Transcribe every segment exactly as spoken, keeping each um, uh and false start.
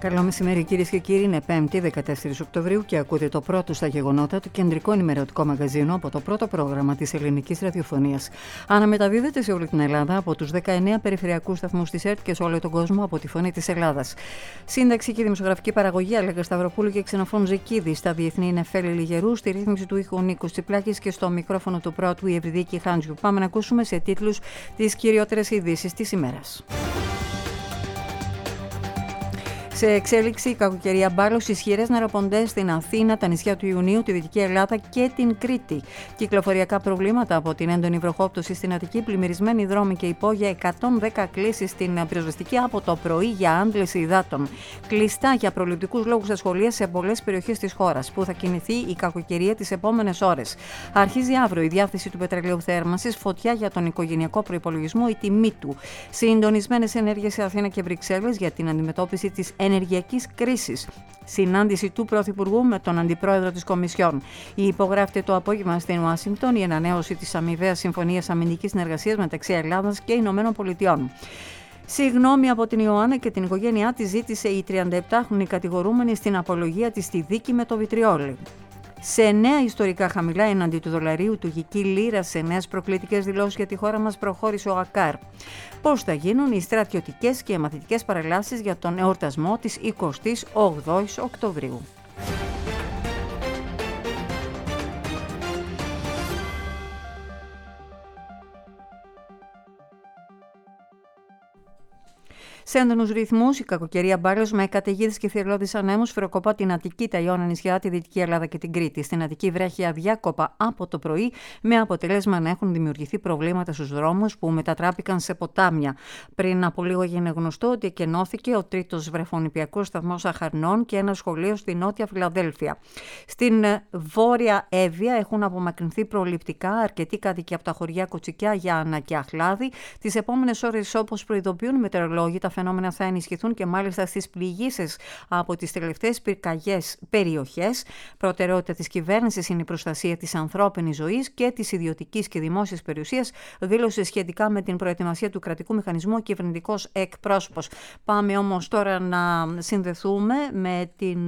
Καλό μεσημέρι κυρίες και κύριοι, είναι πέμπτη δεκατέσσερις Οκτωβρίου και ακούτε το πρώτο στα γεγονότα του κεντρικό ενημερωτικό μαγαζίνο από το πρώτο πρόγραμμα της ελληνικής ραδιοφωνίας. Αναμεταδίδεται σε όλη την Ελλάδα από τους δεκαεννέα περιφερειακούς σταθμούς της ΕΡΤ και σε όλο τον κόσμο από τη Φωνή της Ελλάδας. Σύνταξη και δημοσιογραφική παραγωγή Αλέκα Σταυροπούλου και Ξενοφών Ζεκίδη. Στα διεθνή είναι Φέλη Λιγερού, στη ρύθμιση του ήχου Νίκος Τσιπλάκης και στο μικρόφωνο του πρώτου η Ευρυδίκη Χάντζιου. Πάμε να ακούσουμε σε τίτλους τις κυριότερες ειδήσεις της ημέρας. Σε εξέλιξη η κακοκαιρία Μπάλος, ισχυρές νεροποντές στην Αθήνα, τα νησιά του Ιουνίου, τη Δυτική Ελλάδα και την Κρήτη. Κυκλοφοριακά προβλήματα από την έντονη βροχόπτωση στην Αττική, πλημμυρισμένοι δρόμοι και υπόγεια, εκατόν δέκα κλήσεις στην πυροσβεστική από το πρωί για άντληση υδάτων. Κλειστά για προληπτικούς λόγους τα σχολεία σε πολλές περιοχές της χώρας, που θα κινηθεί η κακοκαιρία τις επόμενες ώρες. Αρχίζει αύριο η διάθεση του πετρελαίου θέρμανσης, φωτιά για τον οικογενειακό προϋπολογισμό, η τιμή του. Συντονισμένες ενέργειες σε Αθήνα και Βρυξέλλες για την αντιμετώπιση της ενεργειακής κρίσης. Συνάντηση του Πρωθυπουργού με τον Αντιπρόεδρο της Κομισιόν. Υπογράφεται το απόγευμα στην Ουάσιγκτον η ανανέωση της αμοιβαίας συμφωνίας αμυντικής συνεργασίας μεταξύ Ελλάδας και Ηνωμένων Πολιτειών. Συγγνώμη από την Ιωάννα και την οικογένειά της ζήτησε η τριανταεπτάχρονη κατηγορούμενη στην απολογία της στη δίκη με το βιτριόλι. Σε νέα ιστορικά χαμηλά έναντι του δολαρίου, του γική λίρα, σε νέες προκλητικές δηλώσεις για τη χώρα μας προχώρησε ο ΑΚΑΡ. Πώς θα γίνουν οι στρατιωτικές και μαθητικές παρελάσεις για τον εορτασμό της εικοστής όγδοης Οκτωβρίου. Σε έντονους ρυθμούς, η κακοκαιρία Μπάλος με καταιγίδες και θηρλώδεις ανέμους φροκοπά την Αττική, τα Ιώνα νησιά, τη Δυτική Ελλάδα και την Κρήτη. Στην Αττική βρέχει αδιάκοπα από το πρωί, με αποτέλεσμα να έχουν δημιουργηθεί προβλήματα στους δρόμους που μετατράπηκαν σε ποτάμια. Πριν από λίγο έγινε γνωστό ότι εκενώθηκε ο τρίτος βρεφονιπιακός σταθμός Αχαρνών και ένα σχολείο στη Νότια Φιλαδέλφια. Στην Βόρεια Εύβοια έχουν απομακρυνθεί προληπτικά αρκετοί κάτοικοι από τα χωριά Κοτσικιά, Γιάννα και Αχλάδη. Τις επόμενες ώρες, όπως προειδοποιούν οι μετεωρολόγοι, τα φαινόμενα θα ενισχυθούν και μάλιστα στις πληγήσεις από τις τελευταίες πυρκαγιές περιοχές. Προτεραιότητα της κυβέρνησης είναι η προστασία της ανθρώπινης ζωής και της ιδιωτικής και δημόσιας περιουσίας, δήλωσε σχετικά με την προετοιμασία του κρατικού μηχανισμού ο κυβερνητικός εκπρόσωπος. Πάμε όμως τώρα να συνδεθούμε με την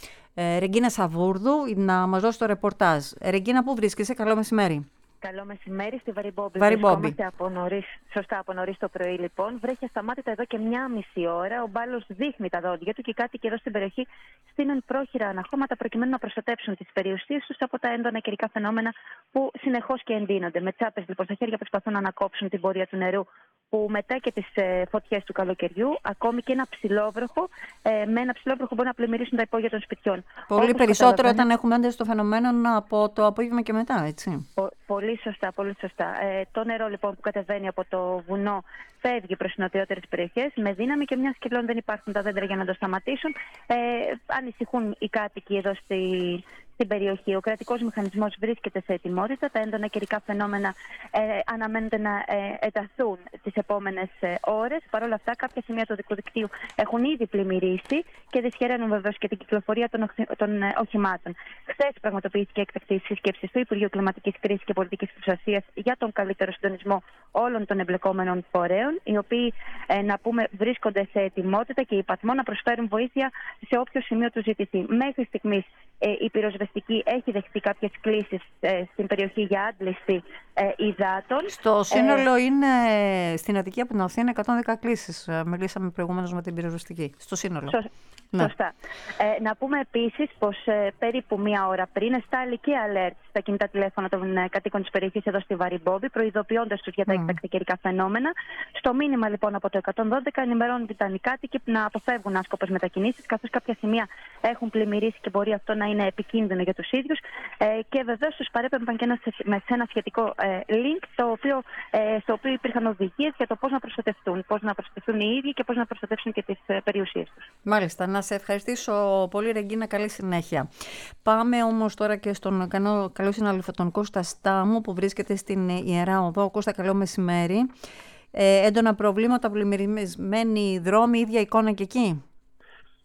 ε, Ρεγκίνα Σαβούρδου να μας δώσει το ρεπορτάζ. Ρεγκίνα, πού βρίσκεσαι? Καλό μεσημέρι. Καλό μεσημέρι στη Βαριμπόμπη. Βαριμπόμπη. Από νωρίς, σωστά, από νωρίς το πρωί λοιπόν. Βρέχει ασταμάτητα εδώ και μια μισή ώρα. Ο Μπάλος δείχνει τα δόντια του και οι κάτοικοι εδώ στην περιοχή στείνουν πρόχειρα αναχώματα προκειμένου να προστατεύσουν τις περιουσίες τους από τα έντονα καιρικά φαινόμενα που συνεχώς και εντείνονται. Με τσάπες λοιπόν στα χέρια προσπαθούν να ανακόψουν την πορεία του νερού που μετά και τις ε, φωτιές του καλοκαιριού, ακόμη και ένα ψηλόβροχο, ε, με ένα ψηλόβροχο μπορεί να πλημμυρίσουν τα υπόγεια των σπιτιών. Πολύ όπως περισσότερο όταν έχουμε ένταση των φαινομένων από το απόγευμα και μετά, έτσι. Πο, πολύ σωστά, πολύ σωστά. Ε, το νερό λοιπόν που κατεβαίνει από το βουνό φεύγει προς τις νοτιότερες περιοχές με δύναμη και μιας και πλέον δεν υπάρχουν τα δέντρα για να το σταματήσουν. Ε, ανησυχούν οι κάτοικοι εδώ στη, στην περιοχή. Ο κρατικός μηχανισμός βρίσκεται σε ετοιμότητα. Τα έντονα καιρικά φαινόμενα ε, αναμένονται να ε, ενταθούν τις επόμενες ε, ώρες. Παρ' όλα αυτά, κάποια σημεία του δικού δικτύου έχουν ήδη πλημμυρίσει και δυσχεραίνουν βεβαίως και την κυκλοφορία των, οχι, των ε, οχημάτων. Χθες πραγματοποιήθηκε έκτακτη σύσκεψη του Υπουργείου Κλιματικής Κρίσης και Πολιτικής Προστασίας για τον καλύτερο συντονισμό όλων των εμπλεκόμενων φορέων, οι οποίοι, ε, να πούμε, βρίσκονται σε ετοιμότητα και υπαθμό να προσφέρουν βοήθεια σε όποιο σημείο του ζητηθεί. Μέχρι στιγμής ε, η πυροσβεστική έχει δεχτεί κάποιες κλήσεις ε, στην περιοχή για άντληση ε, υδάτων. Στο σύνολο ε, είναι στην Αττική από την Αθήνα εκατόν δέκα κλήσεις. Μιλήσαμε προηγουμένως με την πυροσβεστική. Στο σύνολο. Σω... Ναι. Σωστά. Ε, να πούμε επίσης πως ε, περίπου μία ώρα πριν εστάλει και alert στα κινητά τηλέφωνα των ε, κατοίκων της περιοχής εδώ στη Βαριμπόμπη, προειδοποιώντας τους για τα έκτακτα mm. καιρικά φαινόμενα. Στο μήνυμα λοιπόν από το εκατόν δώδεκα ενημερώνονται οι κάτοικοι να αποφεύγουν άσκοπες μετακινήσεις, καθώς κάποια σημεία έχουν πλημμυρίσει και μπορεί αυτό να είναι επικίνδυνο για τους ίδιους. Ε, και βεβαίως τους παρέπεμπαν και ένα, με ένα σχετικό ε, link, το οποίο, ε, στο οποίο υπήρχαν οδηγίες για το πώς να προστατευτούν, πώς να προστατευτούν οι ίδιοι και πώς να προστατεύσουν και τις ε, περιουσίες τους. Μάλιστα. Να σε ευχαριστήσω πολύ, Ρεγκίνα. Καλή συνέχεια. Πάμε όμως τώρα και στον καλό, καλό συνάδελφο τον Κώστα Στάμου που βρίσκεται στην Ιερά Οδό. Κώστα, καλό μεσημέρι. Ε, έντονα προβλήματα, πλημμυρισμένοι δρόμοι, ίδια εικόνα και εκεί.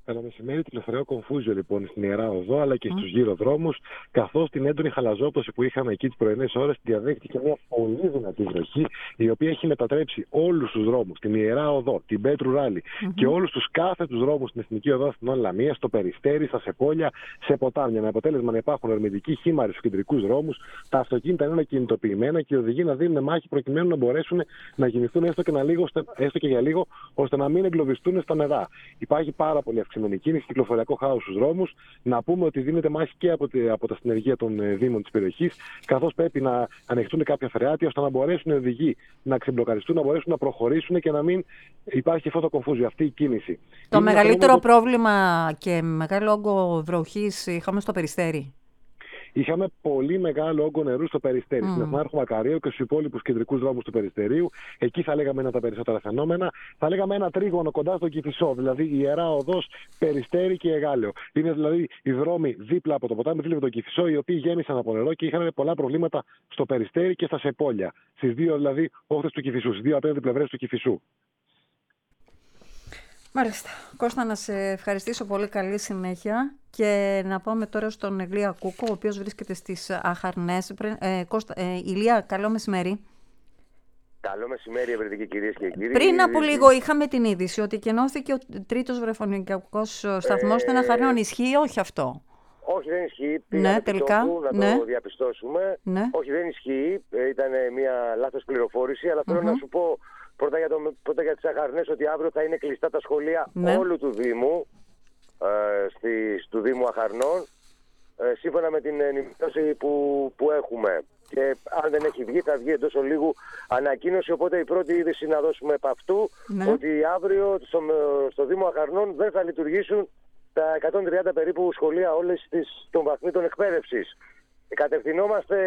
Ένα μεσημέρι τηλεφωνικό κομφούζιο λοιπόν στην Ιερά Οδό αλλά και στους γύρω δρόμους, καθώς την έντονη χαλαζόπτωση που είχαμε εκεί τις πρωινές ώρες διαδέχτηκε μια πολύ δυνατή βροχή, η οποία έχει μετατρέψει όλους τους δρόμους, την Ιερά Οδό, την Πέτρου Ράλη mm-hmm. και όλους τους κάθετους δρόμους στην Εθνική Οδό Αθηνών Λαμία, στο Περιστέρι, στα Σεπόλια, σε ποτάμια. Με αποτέλεσμα να υπάρχουν ερμητικοί χήμαροι στους κεντρικούς δρόμους, τα αυτοκίνητα είναι κινητοποιημένα και οι οδηγοί να δίνουν μάχη προκειμένου να μπορέσουν να κινηθούν έστω και, λίγο, έστω και για λίγο, ώστε να μην εγκλωβιστούν στα νερά. Υπάρχει πάρα πολύ αυξημένη κίνηση, κυκλοφοριακό χάος στους δρόμους. Να πούμε ότι δίνεται μάχη και από, τη, από τα συνεργεία των δήμων της περιοχής, καθώς πρέπει να ανοιχτούν κάποια φρεάτια ώστε να μπορέσουν οι οδηγοί να ξεμπλοκαριστούν, να μπορέσουν να προχωρήσουν και να μην υπάρχει αυτό το κομφούζιο, αυτή η κίνηση. Το Είναι μεγαλύτερο το... πρόβλημα και μεγάλο όγκο βροχής είχαμε στο Περιστέρι. Είχαμε πολύ μεγάλο όγκο νερού στο Περιστέρι, mm. στην Εθνάρχο Μακαρίου και στους υπόλοιπους κεντρικούς δρόμους του Περιστερίου. Εκεί θα λέγαμε είναι τα περισσότερα φαινόμενα. Θα λέγαμε ένα τρίγωνο κοντά στο Κηφισό, δηλαδή η Ιερά Οδός, Περιστέρι και Εγάλεο. Είναι δηλαδή οι δρόμοι δίπλα από το ποτάμι, δίπλα από το Κηφισό, οι οποίοι γέμισαν από νερό και είχαν πολλά προβλήματα στο Περιστέρι και στα Σεπόλια. Στις δύο δηλαδή όχθες του Κηφισού, στις δύο απέναντι πλευρές του Κηφισού. Μάλιστα. Κώστα, να σε ευχαριστήσω πολύ, καλή συνέχεια και να πάμε τώρα στον Ηλία Κούκο, ο οποίος βρίσκεται στις Αχαρνές. Ε, Κώστα, ε, Ηλία, καλό μεσημέρι. Καλό μεσημέρι, ευρετικοί κυρίες και κύριοι. Πριν από λίγο είχαμε την είδηση ότι κενώθηκε ο τρίτος βρεφονικιακός σταθμός ε... στην Αχαρνών. Ισχύει, όχι αυτό? Όχι, δεν ισχύει. Ναι, τελικά. Τόπου, να ναι. το διαπιστώσουμε. Ναι. Όχι, δεν ισχύει. Ήταν μια λάθος πληροφόρηση, αλλά θέλω mm-hmm. να σου πω πρώτα για, το, πρώτα για τις Αχαρνές ότι αύριο θα είναι κλειστά τα σχολεία ναι. όλου του Δήμου, ε, στις, του Δήμου Αχαρνών, ε, σύμφωνα με την ενημέρωση που, που έχουμε. Και αν δεν έχει βγει, θα βγει εντός ολίγου ανακοίνωση. Οπότε η πρώτη είδηση να δώσουμε επ' αυτού, ναι. ότι αύριο στο, στο Δήμο Αχαρνών δεν θα λειτουργήσουν τα εκατόν τριάντα περίπου σχολεία όλες τις, των βαθμίδων εκπαίδευσης. Κατευθυνόμαστε,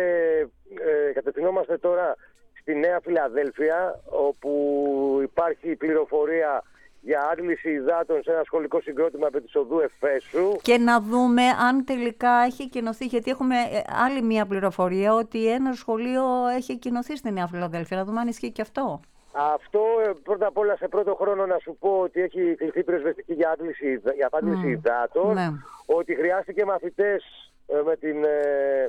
ε, κατευθυνόμαστε τώρα στη Νέα Φιλαδέλφια, όπου υπάρχει πληροφορία για άντληση υδάτων σε ένα σχολικό συγκρότημα επί της οδού Εφέσου. Και να δούμε αν τελικά έχει κοινωθεί, γιατί έχουμε άλλη μια πληροφορία ότι ένα σχολείο έχει κοινωθεί στη Νέα Φιλαδέλφια. Να δούμε αν ισχύει και αυτό. Αυτό πρώτα απ' όλα σε πρώτο χρόνο να σου πω ότι έχει κληθεί πυροσβεστική για άντληση, για άντληση mm. υδάτων, ναι. ότι χρειάστηκε μαθητές ε, με την, ε,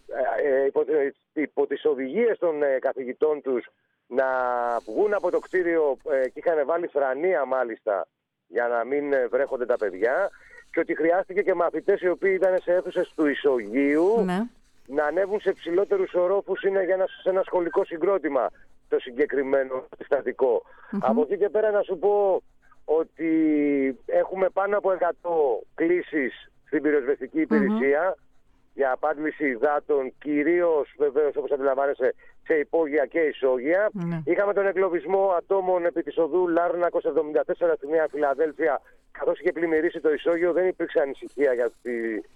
ε, υπό, υπό τις οδηγίες των ε, καθηγητών τους να βγουν από το κτίριο ε, και είχαν βάλει θρανία μάλιστα για να μην ε, βρέχονται τα παιδιά, και ότι χρειάστηκε και μαθητές οι οποίοι ήταν σε αίθουσες του Ισογείου ναι. να ανέβουν σε ψηλότερους ορόφους, είναι για ένα, σε ένα σχολικό συγκρότημα το συγκεκριμένο συστατικό. Mm-hmm. Από εκεί και πέρα να σου πω ότι έχουμε πάνω από εκατό κλήσεις στην πυροσβεστική υπηρεσία mm-hmm. για απάντηση υδάτων, κυρίως βεβαίως όπως αντιλαμβάνεσαι σε υπόγεια και ισόγεια. Mm-hmm. Είχαμε τον εγκλωβισμό ατόμων επί της οδού Λάρνακος εβδομήντα τέσσερα στη Νέα Φιλαδέλφια, καθώς είχε πλημμυρίσει το ισόγειο. Δεν υπήρξε ανησυχία για, τη,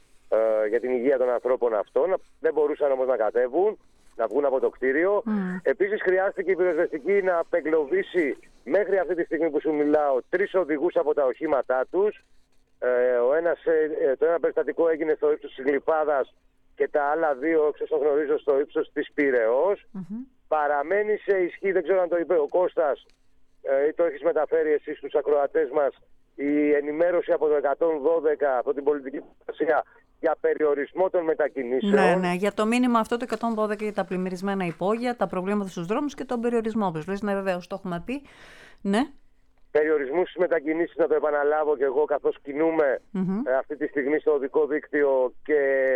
ε, για την υγεία των ανθρώπων αυτών, δεν μπορούσαν όμως να κατέβουν, να βγουν από το κτίριο. Mm. Επίσης χρειάστηκε η πυροσβεστική να απεγκλωβίσει μέχρι αυτή τη στιγμή που σου μιλάω τρεις οδηγούς από τα οχήματά τους. Ε, ο ένας, ε, το ένα περιστατικό έγινε στο ύψος της Γλυφάδας και τα άλλα δύο, όπως το γνωρίζω, στο ύψος της Πειραιώς. Mm-hmm. Παραμένει σε ισχύ, δεν ξέρω αν το είπε ο Κώστας ε, ή το έχεις μεταφέρει εσείς στους ακροατές μας, η ενημέρωση από το εκατόν δώδεκα, από την πολιτική προστασία, για περιορισμό των μετακινήσεων. Ναι, ναι, για το μήνυμα αυτό το εκατόν δώδεκα για τα πλημμυρισμένα υπόγεια, τα προβλήματα στους δρόμους και τον περιορισμό τους. Λες, ναι, βεβαίως, το έχουμε πει. Ναι. Περιορισμούς στις μετακινήσεις, να το επαναλάβω και εγώ, καθώς κινούμε mm-hmm. ε, αυτή τη στιγμή στο οδικό δίκτυο και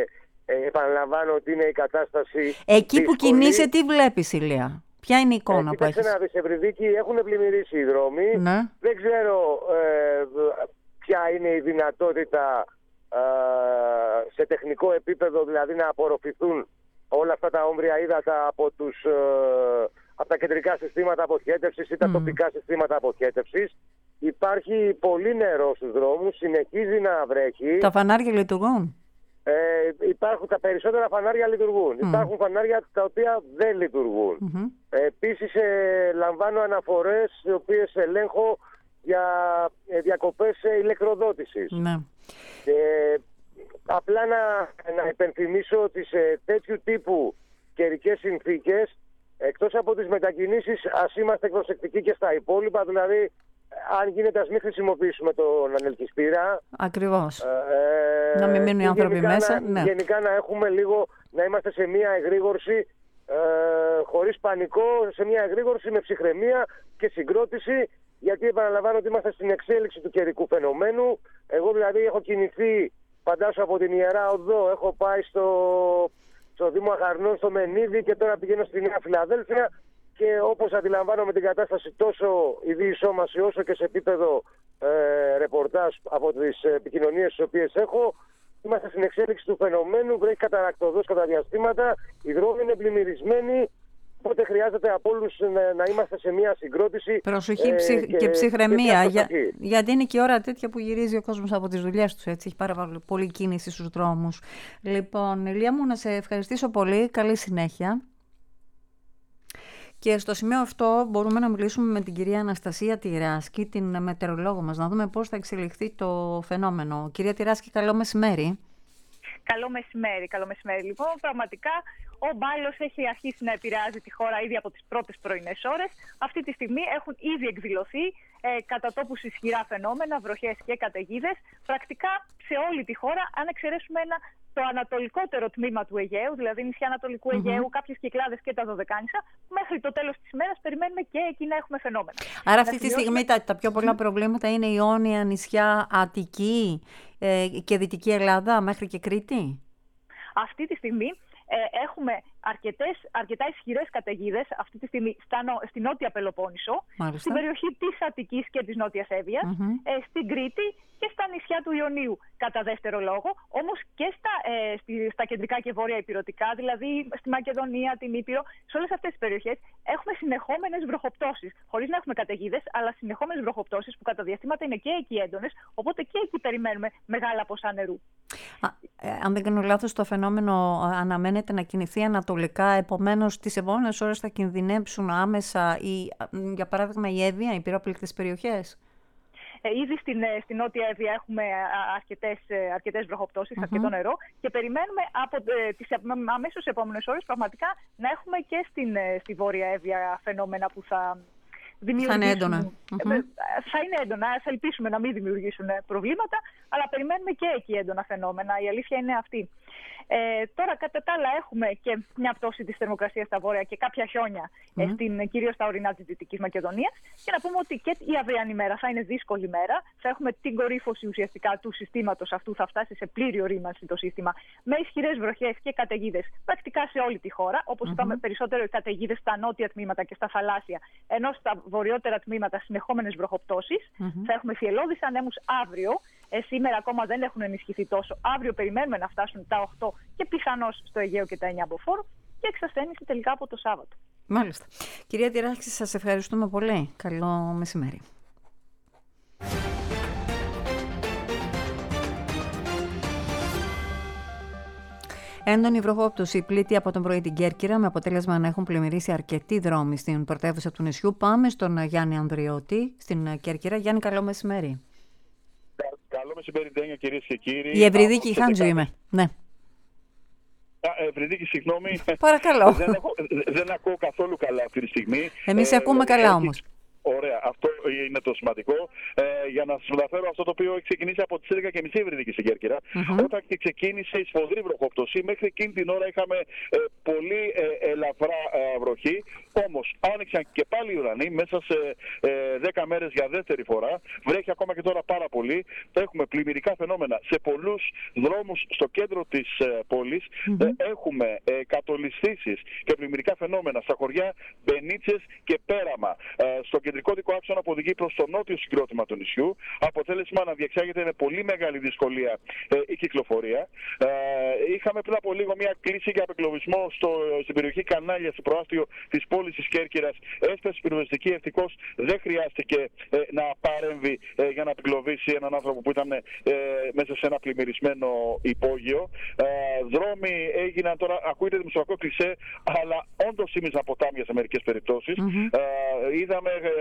ε, επαναλαμβάνω ότι είναι η κατάσταση εκεί δύσκολη. Που κινείσαι, τι βλέπεις, Ηλία? Ποια είναι η εικόνα ε, που έχεις? Να δεις, Ευρυδίκη, έχουν πλημμυρίσει οι δρόμοι. Ναι. Δεν ξέρω ε, ποια είναι η δυνατότητα σε τεχνικό επίπεδο, δηλαδή να απορροφηθούν όλα αυτά τα όμβρια ύδατα από, τους, από τα κεντρικά συστήματα αποχέτευσης ή τα mm. τοπικά συστήματα αποχέτευσης. Υπάρχει πολύ νερό στους δρόμους, συνεχίζει να βρέχει. Τα φανάρια λειτουργούν? Ε, υπάρχουν, τα περισσότερα φανάρια λειτουργούν. Mm. Υπάρχουν φανάρια τα οποία δεν λειτουργούν. Mm-hmm. Ε, επίσης ε, λαμβάνω αναφορές οι οποίες ελέγχω για ε, διακοπές ε, ηλεκτροδότησης. Mm. Και απλά να, να υπενθυμίσω ότι σε τέτοιου τύπου καιρικές συνθήκες, εκτός από τις μετακινήσεις, ας είμαστε προσεκτικοί και στα υπόλοιπα. Δηλαδή αν γίνεται, ας μην χρησιμοποιήσουμε τον ανελκυστήρα. Ακριβώς. Ε, να μην μείνουν οι άνθρωποι μέσα. Να, ναι. Γενικά να έχουμε λίγο, να είμαστε σε μια εγρήγορση, ε, χωρίς πανικό, σε μια εγρήγορση με ψυχραιμία και συγκρότηση, γιατί επαναλαμβάνω ότι είμαστε στην εξέλιξη του καιρικού φαινομένου. Εγώ δηλαδή έχω κινηθεί, φαντάσου, από την Ιερά Οδό, έχω πάει στο, στο Δήμο Αχαρνών, στο Μενίδη, και τώρα πηγαίνω στη Νέα Φιλαδέλφια. Και όπως αντιλαμβάνομαι την κατάσταση τόσο η διεισόμαση όσο και σε επίπεδο ε, ρεπορτάζ από τις επικοινωνίες τις οποίες έχω, είμαστε στην εξέλιξη του φαινομένου, βρέχει καταρακτοδός κατά διαστήματα, οι δρόμοι είναι πλημμυρισμένοι, οπότε χρειάζεται από όλους να, να είμαστε σε μια συγκρότηση. Προσοχή ε, ψυχ, και, και ψυχραιμία, και για, γιατί είναι και η ώρα τέτοια που γυρίζει ο κόσμος από τις δουλειές του, έτσι, έχει πάρα πολύ κίνηση στους δρόμους. Λοιπόν, Ηλία μου, να σε ευχαριστήσω πολύ, καλή συνέχεια. Και στο σημείο αυτό μπορούμε να μιλήσουμε με την κυρία Αναστασία Τυράσκη, την μετεωρολόγο μας, να δούμε πώς θα εξελιχθεί το φαινόμενο. Κυρία Τυράσκη, καλό μεσημέρι. Καλό μεσημέρι, καλό μεσημέρι. Λοιπόν, πραγματικά ο μπάλος έχει αρχίσει να επηρεάζει τη χώρα ήδη από τις πρώτες πρωινές ώρες. Αυτή τη στιγμή έχουν ήδη εκδηλωθεί ε, κατά τόπους ισχυρά φαινόμενα, βροχές και καταιγίδες, πρακτικά σε όλη τη χώρα, αν εξαιρέσουμε ένα, το ανατολικότερο τμήμα του Αιγαίου, δηλαδή νησιά Ανατολικού mm-hmm. Αιγαίου, κάποιες Κυκλάδες και τα Δωδεκάνησα. Μέχρι το τέλος της ημέρας περιμένουμε και εκεί να έχουμε φαινόμενα. Άρα αυτή τη στιγμή τα, τα πιο πολλά προβλήματα είναι η Ιόνια, νησιά, Αττική ε, και Δυτική Ελλάδα μέχρι και Κρήτη. Αυτή τη στιγμή ε, έχουμε αρκετές, αρκετά ισχυρές καταιγίδες αυτή τη στιγμή στα, στη Νότια Πελοπόννησο, Μάλιστα. στην περιοχή της Αττικής και της Νότιας Εύβοιας, mm-hmm. ε, στην Κρήτη και στα νησιά του Ιωνίου κατά δεύτερο λόγο, όμως και στα, ε, στη, στα κεντρικά και βόρεια ηπειρωτικά, δηλαδή στη Μακεδονία, την Ήπειρο, σε όλες αυτές τις περιοχές έχουμε συνεχόμενες βροχοπτώσεις, χωρίς να έχουμε καταιγίδες, αλλά συνεχόμενες βροχοπτώσεις που κατά διαστήματα είναι και εκεί έντονες, οπότε και εκεί περιμένουμε μεγάλα ποσά νερού. Α, ε, αν δεν κάνω λάθος, το φαινόμενο αναμένεται να κινηθεί ανατολικά, επομένως τις επόμενες ώρες θα κινδυνεύσουν άμεσα, η, για παράδειγμα, η Εύβοια, οι πυρόπληκτες περιοχές. Ε, ήδη στην, στην Νότια Εύβοια έχουμε αρκετές, αρκετές βροχοπτώσεις, mm-hmm. αρκετό νερό, και περιμένουμε από ε, τις αμέσως επόμενες ώρες πραγματικά να έχουμε και στην, στη Βόρεια Εύβοια φαινόμενα που θα δημιουργήσουν. Θα είναι έντονα. Mm-hmm. Θα είναι έντονα, θα ελπίσουμε να μην δημιουργήσουν προβλήματα, αλλά περιμένουμε και εκεί έντονα φαινόμενα. Η αλήθεια είναι αυτή. Ε, τώρα, κατά τα άλλα, έχουμε και μια πτώση της θερμοκρασίας στα βόρεια και κάποια χιόνια, mm. ε, στην, κυρίως στα ορεινά της Δυτικής Μακεδονίας. Και να πούμε ότι και η αυριανή μέρα θα είναι δύσκολη μέρα. Θα έχουμε την κορύφωση ουσιαστικά του συστήματος αυτού, θα φτάσει σε πλήρη ορίμανση το σύστημα, με ισχυρές βροχές και καταιγίδες πρακτικά σε όλη τη χώρα. Όπως mm-hmm. είπαμε, περισσότερο οι καταιγίδες στα νότια τμήματα και στα θαλάσσια, ενώ στα βορειότερα τμήματα συνεχόμενες βροχοπτώσεις. Mm-hmm. Θα έχουμε φιελώδεις ανέμους αύριο. Ε, σήμερα ακόμα δεν έχουν ενισχυθεί τόσο. Αύριο περιμένουμε να φτάσουν τα οκτώ και πιθανώς στο Αιγαίο και τα εννιά μποφόρ, και εξασθένηση τελικά από το Σάββατο. Μάλιστα. Κυρία Τυράσκη, σας ευχαριστούμε πολύ. Καλό μεσημέρι. Έντονη βροχόπτωση πλήττει από τον πρωί την Κέρκυρα, με αποτέλεσμα να έχουν πλημμυρίσει αρκετοί δρόμοι στην πρωτεύουσα του νησιού. Πάμε στον Γιάννη Ανδριώτη, στην Κέρκυρα. Γιάννη, καλό μεσημέρι. Καλό μεσημέρι, Ντένια, κυρίες και κύριοι. Η Ευρυδίκη Χάντζου είμαι. Ναι. Ευρυδίκη, συγγνώμη. Παρακαλώ. δεν, έχω, δεν ακούω καθόλου καλά αυτή τη στιγμή. Εμείς ε, ακούμε καλά όμως. Ωραία, αυτό είναι το σημαντικό. Ε, για να σας μεταφέρω αυτό το οποίο έχει ξεκινήσει από τις έντεκα και μισή Ευρυδίκη στην Κέρκυρα. Mm-hmm. Όταν και ξεκίνησε η σφοδρή βροχόπτωση, μέχρι εκείνη την ώρα είχαμε ε, πολύ ε, ελαφρά ε, βροχή. Όμως άνοιξαν και πάλι οι ουρανοί μέσα σε ε, δέκα μέρες για δεύτερη φορά. Βρέχει ακόμα και τώρα πάρα πολύ. Έχουμε πλημμυρικά φαινόμενα σε πολλούς δρόμους στο κέντρο της ε, πόλης. Mm-hmm. Ε, έχουμε ε, κατολισθήσεις και πλημμυρικά φαινόμενα στα χωριά Μπενίτσες και Πέραμα. Ε, στο κεντρικό δικό άξονα που οδηγεί προς το νότιο συγκρότημα του νησιού. Αποτέλεσμα να διεξάγεται με πολύ μεγάλη δυσκολία ε, η κυκλοφορία. Ε, είχαμε πριν από λίγο μια κλίση για απεγκλωβισμό στο, στην περιοχή Κανάλια, στο προάστιο της πόλης της Κέρκυρας. Έσπασε πυροσβεστική, ευτυχώς δεν χρειάστηκε ε, να παρέμβει ε, για να απεγκλωβίσει έναν άνθρωπο που ήταν ε, μέσα σε ένα πλημμυρισμένο υπόγειο. Ε, δρόμοι έγιναν τώρα, ακούγεται δημοσιογραφικό κλισέ, αλλά όντως ήμιζαν ποτάμια σε μερικές περιπτώσεις. Mm-hmm. Ε, είδαμε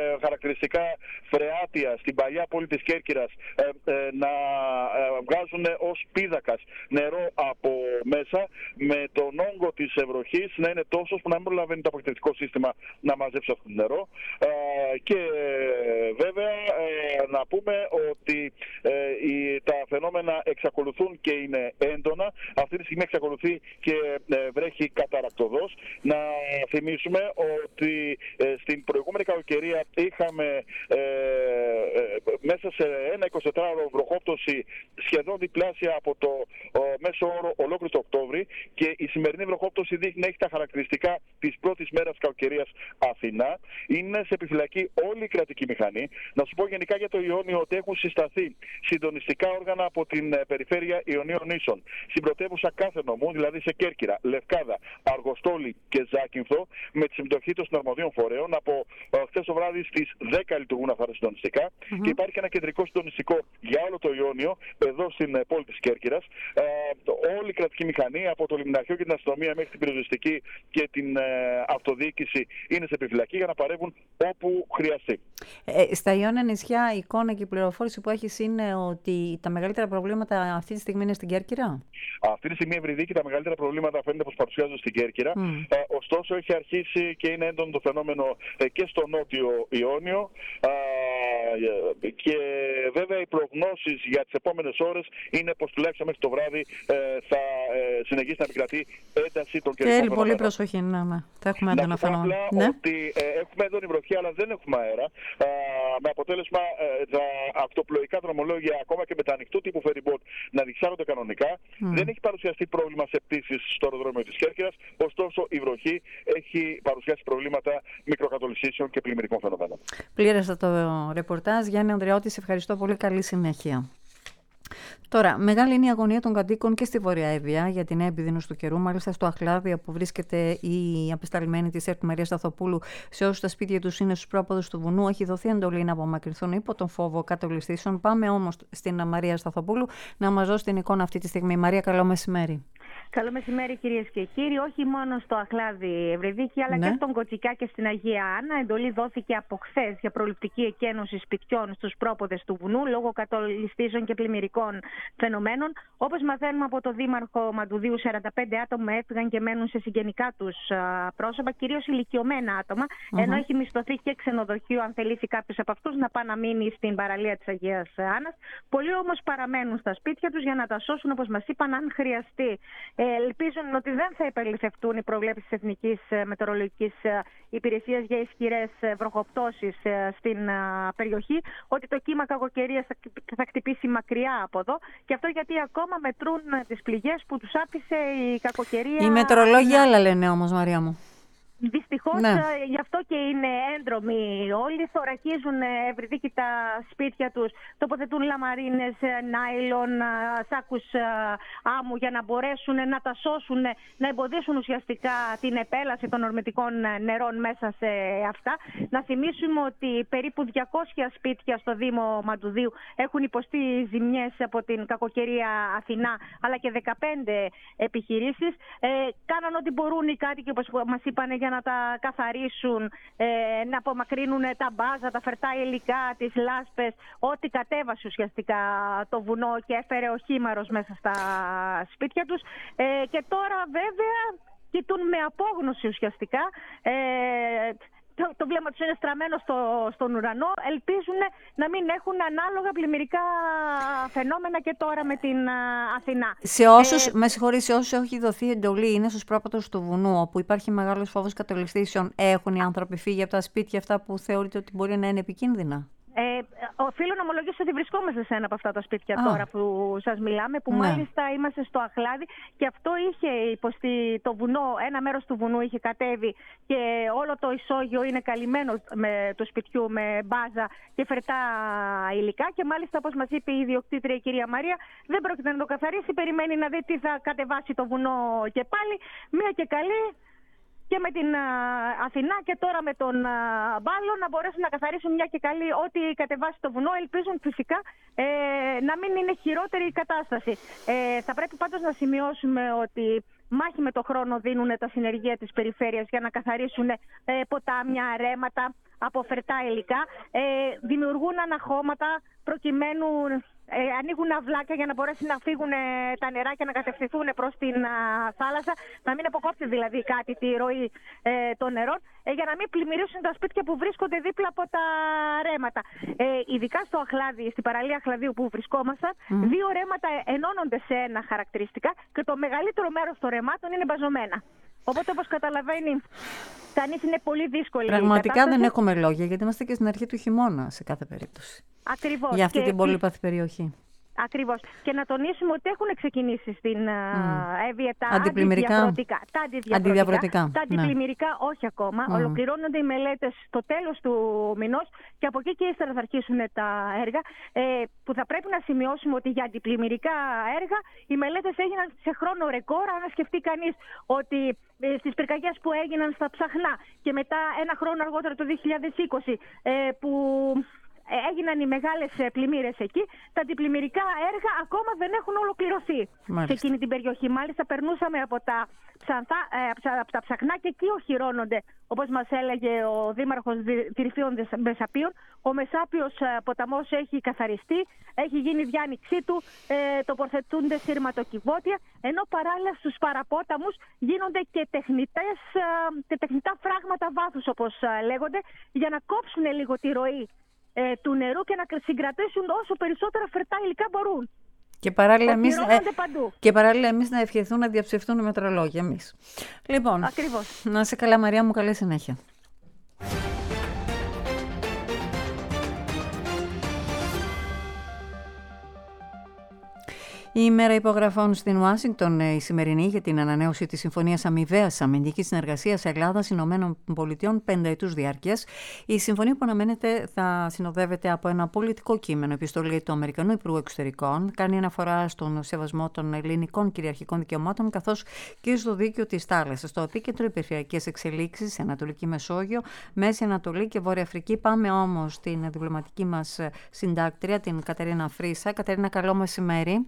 χαρακτηριστικά φρεάτια στην παλιά πόλη της Κέρκυρας ε, ε, να ε, βγάζουν ως πίδακας νερό από μέσα, με τον όγκο της ευρωχής να είναι τόσος που να μην προλαβαίνει το απορριτευτικό σύστημα να μαζέψει αυτό το νερό. Ε, και βέβαια ε, να πούμε ότι ε, οι, τα φαινόμενα εξακολουθούν και είναι έντονα. Αυτή τη στιγμή εξακολουθεί και ε, βρέχει καταρακτωδώς. Να θυμίσουμε ότι ε, στην προηγούμενη καλοκαιρία είχαμε ε, ε, μέσα σε ένα εικοσιτετράωρο βροχόπτωση σχεδόν διπλάσια από το ε, μέσο όρο ολόκληρο το Οκτώβρη, και η σημερινή βροχόπτωση δείχνει να έχει τα χαρακτηριστικά της πρώτης μέρας καλοκαιρίας Αθηνά. Είναι σε επιφυλακή όλη η κρατική μηχανή. Να σου πω γενικά για το Ιόνιο ότι έχουν συσταθεί συντονιστικά όργανα από την ε, περιφέρεια Ιωνίων Νήσων, στην πρωτεύουσα κάθε νομού, δηλαδή σε Κέρκυρα, Λευκάδα, Αργοστόλη και Ζάκυνθο, με τη συμμετοχή των συναρμοδίων φορέων. Από ε, χθες το βράδυ στις δέκα λειτουργούν αυτά τα συντονιστικά, mm-hmm. και υπάρχει ένα κεντρικό συντονιστικό για όλο το Ιόνιο, εδώ στην ε, πόλη της Κέρκυρας. Ε, όλη η κρατική μηχανή, από το λιμναρχείο και την αστυνομία μέχρι την πυροσβεστική και την ε, αυτοδιοίκηση, είναι σε επιφυλακή για να παρεύουν όπου χρειαστεί. Ε, στα Ιόνια νησιά, η εικόνα και η πληροφόρηση που έχεις είναι ότι τα μεγαλύτερα προβλήματα αυτή τη στιγμή είναι στην Κέρκυρα. Αυτή τη στιγμή, Ευρυδίκη, τα μεγαλύτερα προβλήματα φαίνεται πως παρουσιάζονται στην Κέρκυρα. Mm. Ε, ωστόσο, έχει αρχίσει και είναι έντονο το φαινόμενο ε, και στο νότιο Ιόνιο. Ε, και βέβαια οι προγνώσεις για τις επόμενες ώρες είναι πως τουλάχιστον μέχρι το βράδυ ε, θα ε, συνεχίσει να επικρατεί ένταση των καιρικών φαινομένων. Πολύ προσοχή, ναι, ναι. Θα έχουμε έντονα φαινόμενα. Να ναι. ότι ε, έχουμε έντονη βροχή, αλλά δεν έχουμε αέρα. Ε, με αποτέλεσμα ε, τα ακτοπλοϊκά δρομολόγια, ακόμα και με τα ανοιχτού τύπου φεριμπότ, να διεξάγονται κανονικά. Mm. Δεν έχει παρουσιαστεί πρόβλημα σε πτήσεις στο αεροδρόμιο της Κέρκυρας. Ωστόσο, η βροχή έχει παρουσιάσει προβλήματα μικροκατολισήσεων και πλημμυρικών φαινομένων. Πλήρεσα το ρεπορτάζ. Γιάννη Ανδριώτη, σε ευχαριστώ πολύ. Καλή συνέχεια. Τώρα, μεγάλη είναι η αγωνία των κατοίκων και στη Βόρεια Εύβοια για την επιδείνωση του καιρού. Μάλιστα, στο Αχλάδι, όπου βρίσκεται η απεσταλμένη της ΕΡΤ Μαρία Σταθοπούλου, σε όσους τα σπίτια τους είναι στους πρόποδους του βουνού, έχει δοθεί εντολή να απομακρυνθούν υπό τον φόβο καταβληστήσεων. Πάμε όμως στην Μαρία Σταθοπούλου να μας δώσει την εικόνα αυτή τη στιγμή. Μαρία, καλό μεσημέρι. Καλό μεσημέρι, κυρίες και κύριοι. Όχι μόνο στο Αχλάδι, Ευρυδίκη, αλλά ναι. και στον Κοτσικά και στην Αγία Άννα. Εντολή δόθηκε από χθες για προληπτική εκένωση σπιτιών στους πρόποδες του βουνού λόγω καταβληστήσεων και πλημμυρικών φαινομένων. Όπως μαθαίνουμε από το Δήμαρχο Μαντουδίου, σαράντα πέντε άτομα έφυγαν και μένουν σε συγγενικά τους πρόσωπα, κυρίως ηλικιωμένα άτομα, mm-hmm. ενώ έχει μισθωθεί και ξενοδοχείο, αν θελήσει κάποιος από αυτούς να πάει να μείνει στην παραλία της Αγίας Άννας. Πολλοί όμως παραμένουν στα σπίτια τους για να τα σώσουν, όπως μας είπαν, αν χρειαστεί. Ελπίζουν ότι δεν θα υπερληφθευτούν οι προβλέψεις της Εθνικής Μετεωρολογικής Υπηρεσίας για ισχυρές βροχοπτώσεις στην περιοχή, ότι το κύμα κακοκαιρίας θα χτυπήσει μακριά από εδώ, και αυτό γιατί ακόμα μετρούν τις πληγές που τους άφησε η κακοκαιρία. Οι μετεωρολόγοι άλλα λένε όμως, Μαρία μου. Δυστυχώς, ναι. γι' αυτό και είναι έντρομοι όλοι. Θωρακίζουν, Ευρυδίκη, τα σπίτια τους, τοποθετούν λαμαρίνες, νάιλον, σάκους άμμου για να μπορέσουν να τα σώσουν, να εμποδίσουν ουσιαστικά την επέλαση των ορμητικών νερών μέσα σε αυτά. Να θυμίσουμε ότι περίπου διακόσια σπίτια στο Δήμο Μαντουδίου έχουν υποστεί ζημιές από την κακοκαιρία Αθηνά, αλλά και δεκαπέντε επιχειρήσεις. Ε, κάναν ό,τι μπορούν οι κάτοικοι, όπως μας είπαν, για να τα καθαρίσουν, ε, να απομακρύνουν τα μπάζα, τα φερτά υλικά, τις λάσπες, ό,τι κατέβασε ουσιαστικά το βουνό και έφερε ο χήμαρος μέσα στα σπίτια τους. Ε, και τώρα βέβαια κοιτούν με απόγνωση ουσιαστικά. Ε, Το, το βλέμμα τους είναι στραμμένο στο, στον ουρανό. Ελπίζουν να μην έχουν ανάλογα πλημμυρικά φαινόμενα και τώρα με την α, Αθηνά. Σε όσους, ε, με συγχωρείς, σε όσους έχει δοθεί εντολή, είναι στους πρόποδους του βουνού, όπου υπάρχει μεγάλος φόβος καταβληστήσεων, έχουν οι άνθρωποι φύγει από τα σπίτια αυτά που θεωρείται ότι μπορεί να είναι επικίνδυνα? Ε, οφείλω να ομολογήσω ότι βρισκόμαστε σε ένα από αυτά τα σπίτια ah. τώρα που σας μιλάμε, που ναι. μάλιστα είμαστε στο Αχλάδι, και αυτό είχε υποστεί το βουνό, ένα μέρος του βουνού είχε κατέβει και όλο το ισόγειο είναι καλυμμένο με, του σπιτιού με μπάζα και φερτά υλικά, και μάλιστα, όπως μας είπε η ιδιοκτήτρια η κυρία Μαρία, δεν πρόκειται να το καθαρίσει, περιμένει να δει τι θα κατεβάσει το βουνό και πάλι. Μία και καλή και με την α, Αθηνά και τώρα με τον α, Μπάλο να μπορέσουν να καθαρίσουν μια και καλή ό,τι κατεβάσει το βουνό. Ελπίζουν φυσικά ε, να μην είναι χειρότερη η κατάσταση. Ε, θα πρέπει πάντως να σημειώσουμε ότι μάχη με το χρόνο δίνουν τα συνεργεία της περιφέρειας για να καθαρίσουν ε, ποτάμια, ρέματα από φερτά υλικά. Ε, δημιουργούν αναχώματα προκειμένου... Ε, ανοίγουν αυλάκια για να μπορέσουν να φύγουν ε, τα νερά και να κατευθυνθούν προς την α, θάλασσα, να μην αποκόψει δηλαδή κάτι τη ροή ε, των νερών, ε, για να μην πλημμυρίσουν τα σπίτια που βρίσκονται δίπλα από τα ρέματα. Ε, ειδικά στο Αχλάδι, στην παραλία Αχλαδίου που βρισκόμασταν, mm. δύο ρέματα ενώνονται σε ένα χαρακτηριστικά και το μεγαλύτερο μέρος των ρεμάτων είναι μπαζωμένα. Οπότε, όπως καταλαβαίνει κανείς, είναι πολύ δύσκολη. Πραγματικά η δεν έχουμε λόγια, γιατί είμαστε και στην αρχή του χειμώνα σε κάθε περίπτωση. Ακριβώς. Για αυτή και την πολύπαθη περιοχή. Ακριβώς. Και να τονίσουμε ότι έχουν ξεκινήσει στην mm. Εύβοια τα αντιπλημμυρικά. αντιδιαβρωτικά. Τα αντιδιαβρωτικά. Τα αντιπλημμυρικά ναι. όχι ακόμα. Mm. Ολοκληρώνονται οι μελέτες στο τέλος του μηνός και από εκεί και ύστερα θα αρχίσουν τα έργα. Ε, που θα πρέπει να σημειώσουμε ότι για αντιπλημμυρικά έργα οι μελέτες έγιναν σε χρόνο ρεκόρ. Αν σκεφτεί κανείς ότι ε, στις πυρκαγιές που έγιναν στα Ψαχνά και μετά ένα χρόνο αργότερα το δύο χιλιάδες είκοσι ε, που... έγιναν οι μεγάλες πλημμύρες εκεί, τα αντιπλημμυρικά έργα ακόμα δεν έχουν ολοκληρωθεί. Μάλιστα. Σε εκείνη την περιοχή. Μάλιστα περνούσαμε από τα, Ξανθά, ε, από τα Ψαχνά και εκεί οχυρώνονται, όπως μας έλεγε ο Δήμαρχος Τυρφίων Μεσαπίων. Ο Μεσάπιος ποταμός έχει καθαριστεί, έχει γίνει διάνοιξή του, ε, τοποθετούνται σειρματοκιβώτια, ενώ παράλληλα στους παραπόταμους γίνονται και, τεχνητές, ε, και τεχνητά φράγματα βάθους, όπως λέγονται, για να κόψουν λίγο τη ροή του νερού και να συγκρατήσουν όσο περισσότερα φερτά υλικά μπορούν. Και παράλληλα, εμείς, ε, και παράλληλα εμείς να ευχηθούν να διαψευθούν οι μετρολόγοι εμείς. Λοιπόν, ακριβώς. Να είσαι καλά Μαρία μου, καλή συνέχεια. Η ημέρα υπογραφών στην Ουάσιγκτον, η σημερινή, για την ανανέωση της Συμφωνίας Αμοιβαίας Αμυντικής Συνεργασίας Ελλάδας-Ηνωμένων Πολιτειών πενταετούς διάρκειας. Η συμφωνία που αναμένεται θα συνοδεύεται από ένα πολιτικό κείμενο, επιστολή του Αμερικανού Υπουργού Εξωτερικών, κάνει αναφορά στον σεβασμό των ελληνικών κυριαρχικών δικαιωμάτων καθώς και στο δίκαιο της θάλασσας. Στο επίκεντρο οι περιφερειακές εξελίξεις σε Ανατολική Μεσόγειο, Μέση Ανατολή και Βόρεια Αφρική. Πάμε όμως στην διπλωματική μας συντάκτρια, την Κατερίνα Φρίσα. Κατερίνα, καλό μεσημέρι.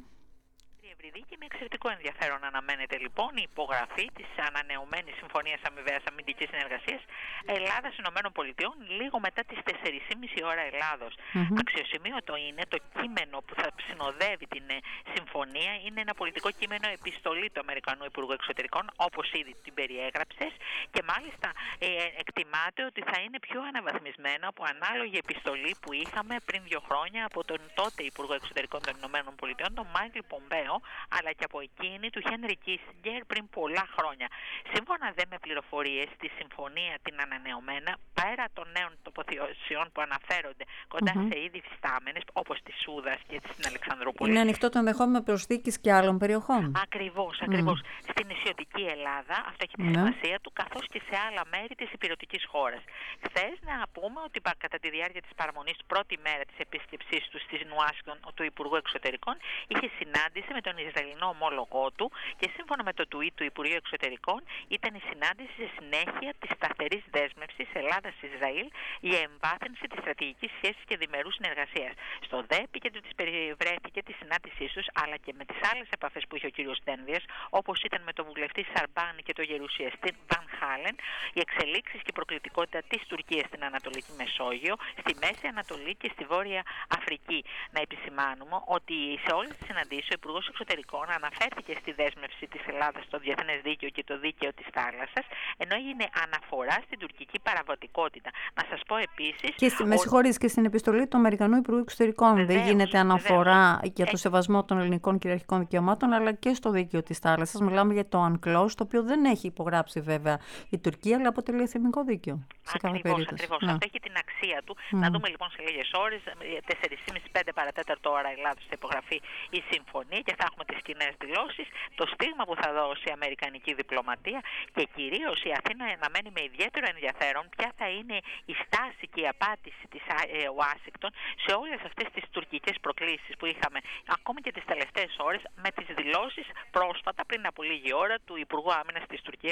Και με εξαιρετικό ενδιαφέρον αναμένεται λοιπόν η υπογραφή της ανανεωμένης Συμφωνίας Αμοιβαίας Αμυντικής Συνεργασίας Ελλάδας-Ηνωμένων Πολιτειών λίγο μετά τις τέσσερις και μισή ώρα Ελλάδος. Mm-hmm. Αξιοσημείωτο είναι το κείμενο που θα συνοδεύει την συμφωνία. Είναι ένα πολιτικό κείμενο, επιστολή του Αμερικανού Υπουργού Εξωτερικών, όπως ήδη την περιέγραψες, και μάλιστα ε, εκτιμάται ότι θα είναι πιο αναβαθμισμένο από ανάλογη επιστολή που είχαμε πριν δύο χρόνια από τον τότε Υπουργό Εξωτερικών των Ηνωμένων Πολιτειών, τον Μάικλ Πομπέο, αλλά και από εκείνη του Χένρι Κίσινγκερ πριν πολλά χρόνια. Σύμφωνα δε με πληροφορίες, τη συμφωνία την ανανεωμένα, πέρα των νέων τοποθεσιών που αναφέρονται κοντά mm-hmm. σε ήδη φυστάμενες, όπως τη Σούδας και στην Αλεξανδρούπολη. Είναι ανοιχτό το ενδεχόμενο προσθήκης και άλλων περιοχών. Ακριβώς, ακριβώς. Mm. Στην νησιωτική Ελλάδα, αυτό έχει τη mm. σημασία του, καθώς και σε άλλα μέρη της υπηρετικής χώρας. Χθες να πούμε ότι κατά τη διάρκεια της παραμονής, πρώτη μέρα της επίσκεψής του στη Ουάσιγκτον του Υπουργού Εξωτερικών, είχε συνάντηση με τον Ισραηλινό ομόλογό του και σύμφωνα με το tweet του Υπουργείου Εξωτερικών ήταν η συνάντηση σε συνέχεια της σταθερής δέσμευσης Ελλάδας-Ισραήλ για εμβάθυνση της στρατηγικής σχέσης και διμερούς συνεργασίας. Στο δε επίκεντρο της περιβρέθηκε τη συνάντησή τους, αλλά και με τις άλλες επαφές που είχε ο κ. Στένδιας, όπως ήταν με τον βουλευτή Σαρμπάνη και τον γερουσιαστή Βαν Χάλεν, οι εξελίξεις και η προκλητικότητα της Τουρκίας στην Ανατολική Μεσόγειο, στη Μέση Ανατολή και στη Βόρεια Αφρική. Να επισημάνουμε ότι σε όλες τις συναντήσεις ο Υπουργός Εξωτερικών αναφέρθηκε στη δέσμευση της Ελλάδας στο διεθνές δίκαιο και το δίκαιο της θάλασσας, ενώ έγινε αναφορά στην τουρκική παραβατικότητα. Να σας πω επίσης. Και στη, ο... Με συγχωρείς, και στην επιστολή του Αμερικανού Υπουργού Εξωτερικών βεβαίως, δεν γίνεται αναφορά βεβαίως. για το σεβασμό των ελληνικών κυριαρχικών δικαιωμάτων, αλλά και στο δίκαιο της θάλασσας. Μιλάμε για το UNCLOS, το οποίο δεν έχει υπογράψει βέβαια η Τουρκία, αλλά αποτελεί εθνικό δίκαιο. Σε κάθε περίπτωση. Ακριβώς. Αυτό έχει την αξία του. Mm. Να δούμε λοιπόν σε λίγες ώρες, τέσσερις και μισή πέντε παρατέταρτο ώρα Ελλάδος θα υπογραφεί η συμφωνία και θα έχουμε τις κοινές δηλώσεις, το στίγμα που θα δώσει η αμερικανική διπλωματία και κυρίως η Αθήνα αναμένει με ιδιαίτερο ενδιαφέρον ποια θα είναι η στάση και η απάντηση της Ουάσιγκτον σε όλες αυτές τις τουρκικές προκλήσεις που είχαμε ακόμη και τις τελευταίες ώρες με τις δηλώσεις πρόσφατα πριν από λίγη ώρα του Υπουργού Άμυνας της Τουρκίας,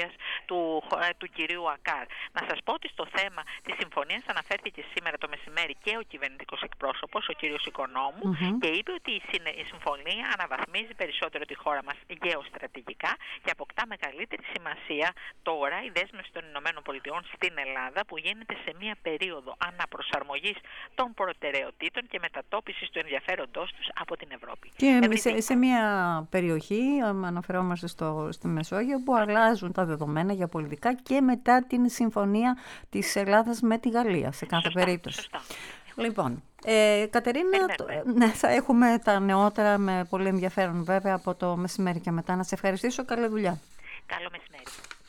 του, ε, του κυρίου Ακάρ. Να σας πω ότι στο θέμα της συμφωνίας αναφέρθηκε σήμερα το μεσημέρι και ο κυβερνητικός εκπρόσωπος, ο κύριος Οικονόμου, mm-hmm. και είπε ότι η, συνε, η συμφωνία αναβαθμίζει περισσότερο τη χώρα μας γεωστρατηγικά και αποκτά μεγαλύτερη σημασία τώρα η δέσμευση των Ηνωμένων Πολιτειών στην Ελλάδα, που γίνεται σε μια περίοδο αναπροσαρμογής των προτεραιοτήτων και μετατόπισης του ενδιαφέροντός τους από την Ευρώπη. Και σε, σε μια περιοχή, αναφερόμαστε στο, στη Μεσόγειο, που αλλάζουν τα δεδομένα γεωπολιτικά και μετά την συμφωνία της Ελλάδας με τη Γαλλία, σε κάθε σωστά, περίπτωση. Σωστά. Λοιπόν, ε, Κατερίνα, το, ναι, θα έχουμε τα νεότερα με πολύ ενδιαφέρον βέβαια από το μεσημέρι και μετά. Να σε ευχαριστήσω. Καλή δουλειά. Καλό μεσημέρι.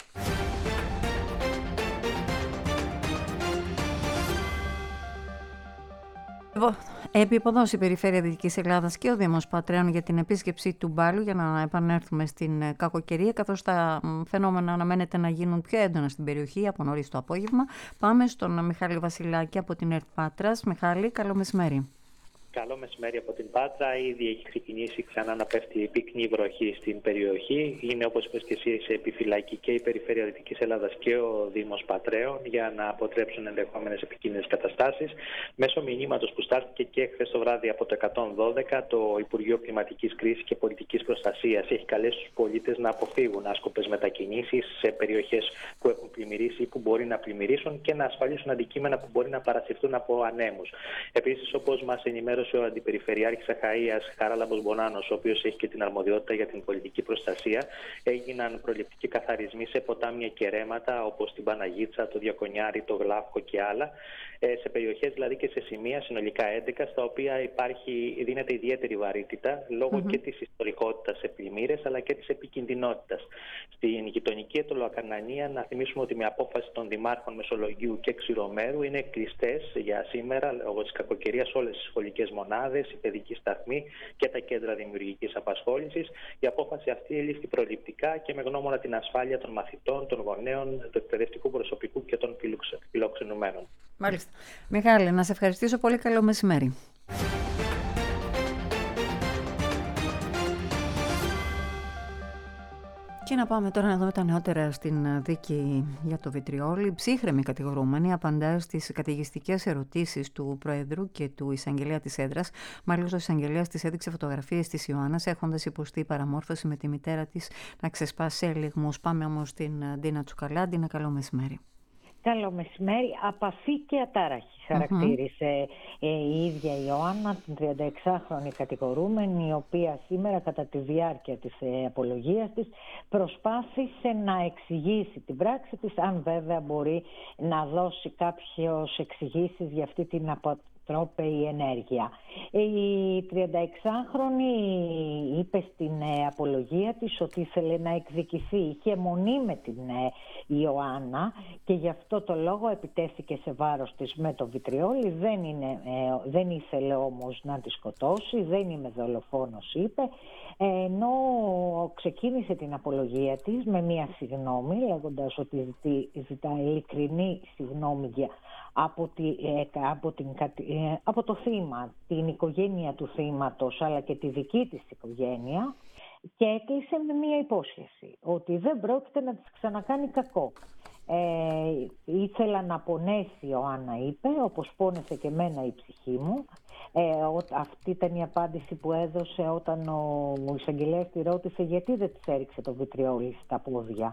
Επίποδος η Περιφέρεια Δυτικής Ελλάδας και ο Δήμος Πατρέων για την επίσκεψη του Μπάλου, για να επανέλθουμε στην κακοκαιρία, καθώς τα φαινόμενα αναμένεται να γίνουν πιο έντονα στην περιοχή από νωρίς το απόγευμα. Πάμε στον Μιχάλη Βασιλάκη από την ΕΡΤ Πάτρας. Μιχάλη, καλό μεσημέρι. Καλό μεσημέρι από την Πάτρα. Ήδη έχει ξεκινήσει ξανά να πέφτει πυκνή βροχή στην περιοχή. Είναι, όπως είπες και εσύ, σε επιφυλακή και η Περιφέρεια Δυτικής Ελλάδας και ο Δήμος Πατρέων για να αποτρέψουν ενδεχόμενες επικίνδυνες καταστάσεις. Μέσω μηνύματος που στάθηκε και χθες το βράδυ από το εκατόν δώδεκα, το Υπουργείο Κλιματικής Κρίσης και Πολιτικής Προστασίας έχει καλέσει τους πολίτες να αποφύγουν άσκοπες μετακινήσεις σε περιοχές που έχουν πλημμυρίσει ή που μπορεί να πλημμυρίσουν και να ασφαλίσουν αντικείμενα που μπορεί να παρασυρθούν από ανέμους. Επίσης, όπως μας ενημέρωσε ο Αντιπεριφερειάρχης Αχαΐας Χαράλαμπος Μπονάνος, ο οποίος έχει και την αρμοδιότητα για την πολιτική προστασία, έγιναν προληπτικοί καθαρισμοί σε ποτάμια και ρέματα όπως την Παναγίτσα, το Διακονιάρι, το Γλάφκο και άλλα, σε περιοχές δηλαδή και σε σημεία, συνολικά έντεκα, στα οποία υπάρχει, δίνεται ιδιαίτερη βαρύτητα λόγω mm-hmm. και της ιστορικότητας σε πλημμύρες αλλά και της επικινδυνότητας. Στην γειτονική Αιτωλοακαρνανία, να θυμίσουμε ότι με απόφαση των δημάρχων Μεσολογγίου και Ξηρομέρου είναι κλειστές για σήμερα λόγω της κακοκαιρίας όλες τις σχολικές μονάδες, οι παιδικοί σταθμοί και τα κέντρα δημιουργικής απασχόλησης. Η απόφαση αυτή λήφθη προληπτικά και με γνώμονα την ασφάλεια των μαθητών, των γονέων, του εκπαιδευτικού προσωπικού και των φιλοξενουμένων. Μάλιστα. Μιχάλη, να σε ευχαριστήσω πολύ. Καλό μεσημέρι. Και να πάμε τώρα να δούμε τα νεότερα στην δίκη για το βιτριόλι. Ψύχρεμη κατηγορούμενη απαντά στις καταιγιστικές ερωτήσεις του Προέδρου και του Εισαγγελέα της Έδρας. Μάλιστα, ο Εισαγγελέας της έδειξε φωτογραφίες της Ιωάννας, έχοντας υποστεί παραμόρφωση με τη μητέρα της να ξεσπάσει σε λιγμούς. Πάμε όμως στην Ντίνα Τσουκαλά. Ντίνα, καλό μεσημέρι. Καλό μεσημέρι. Απαθή και ατάραχη χαρακτήρισε mm-hmm. ε, η ίδια η Ιωάννα, την τριανταεξάχρονη κατηγορούμενη, η οποία σήμερα κατά τη διάρκεια της ε, απολογίας της προσπάθησε να εξηγήσει την πράξη της, αν βέβαια μπορεί να δώσει κάποιες εξηγήσεις για αυτή την αποτρόπαιη ενέργεια. Η τριανταεξάχρονη είπε στην ε, απολογία της ότι ήθελε να εκδικηθεί, είχε μονή με την ε, Ιωάννα και γι' αυτό το λόγο επιτέθηκε σε βάρος της με το βιτριόλι. Δεν, είναι, ε, δεν ήθελε όμως να τη σκοτώσει, δεν είμαι δολοφόνος, είπε, ενώ ξεκίνησε την απολογία της με μία συγγνώμη, λέγοντας ότι ζητεί, ζητά ειλικρινή συγγνώμη για, από, τη, ε, από, την, ε, από το θύμα, την οικογένεια του θύματος αλλά και τη δική της οικογένεια, και έκλεισε με μία υπόσχεση ότι δεν πρόκειται να της ξανακάνει κακό. Ε, ήθελα να πονέσει, η Ιωάννα είπε, όπως πόνεσε και εμένα η ψυχή μου. Ε, ο, αυτή ήταν η απάντηση που έδωσε όταν ο, ο εισαγγελέας τη ρώτησε γιατί δεν της έριξε το βιτριόλι στα πόδια.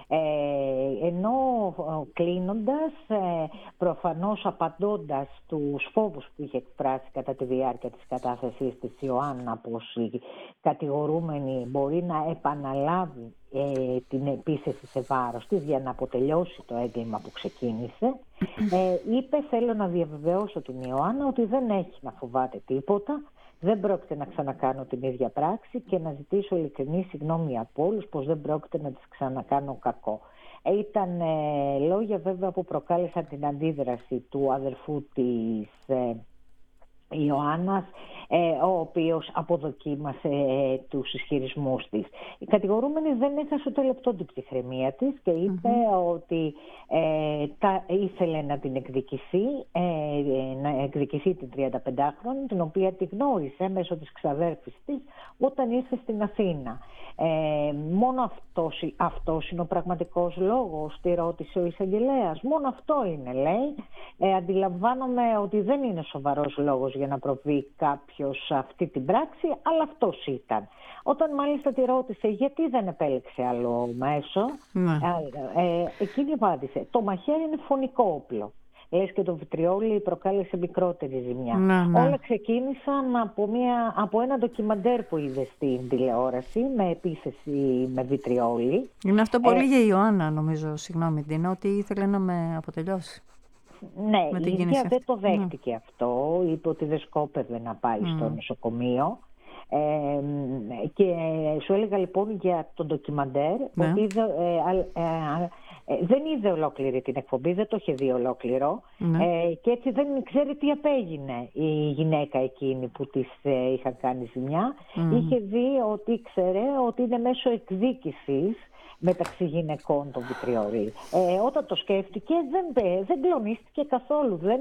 Ε, ενώ κλείνοντας, ε, προφανώς απαντώντας τους φόβους που είχε εκφράσει κατά τη διάρκεια της κατάθεσης της Ιωάννα, πως η κατηγορούμενη μπορεί να επαναλάβει ε, την επίθεση σε βάρος της για να αποτελειώσει το έγκλημα που ξεκίνησε, ε, είπε θέλω να διαβεβαιώσω την Ιωάννα ότι δεν έχει να φοβάται τίποτα, δεν πρόκειται να ξανακάνω την ίδια πράξη και να ζητήσω ειλικρινή συγγνώμη από όλους πως δεν πρόκειται να της ξανακάνω κακό. Ήταν ε, λόγια βέβαια που προκάλεσαν την αντίδραση του αδερφού της ε, Ιωάννας, ε, ο οποίος αποδοκίμασε ε, τους ισχυρισμούς της. Η κατηγορούμενη δεν έχασε το λεπτό την ψυχραιμία της και είπε mm-hmm. ότι ε, τα, ήθελε να την εκδικηθεί, ε, να εκδικηθεί την τριανταπεντάχρονη, την οποία τη γνώρισε μέσω της ξαδέρφης της όταν ήρθε στην Αθήνα. Ε, μόνο αυτός, αυτός είναι ο πραγματικός λόγος, τη ρώτησε ο εισαγγελέας. Μόνο αυτό είναι, λέει. Ε, αντιλαμβάνομαι ότι δεν είναι σοβαρός λόγος για να προβεί κάποιος αυτή την πράξη, αλλά αυτός ήταν. Όταν μάλιστα τη ρώτησε γιατί δεν επέλεξε άλλο μέσο, ναι. ε, εκείνη απάντησε: το μαχαίρι είναι φωνικό όπλο. Λες και το βιτριόλι προκάλεσε μικρότερη ζημιά. Ναι, ναι. Όλα ξεκίνησαν από, μια, από ένα ντοκιμαντέρ που είδε στην τηλεόραση με επίθεση με βιτριόλι. Είναι αυτό που έλεγε η Ιωάννα, νομίζω, συγγνώμη Ντίνα, ότι ήθελε να με αποτελειώσει. Ναι, η ίδια δεν το δέχτηκε ναι. αυτό. Είπε ότι δεν σκόπευε να πάει mm. στο νοσοκομείο. Ε, και σου έλεγα λοιπόν για το ντοκιμαντέρ ναι. ότι είδε, ε, ε, ε, ε, δεν είδε ολόκληρη την εκπομπή, δεν το είχε δει ολόκληρο ναι. ε, και έτσι δεν ξέρει τι απέγινε η γυναίκα εκείνη που της ε, είχαν κάνει ζημιά. Mm. Είχε δει ότι ήξερε ότι είναι μέσω εκδίκησης μεταξύ γυναικών το βιτριόλι. Ε, όταν το σκέφτηκε δεν, δεν κλονίστηκε καθόλου, δεν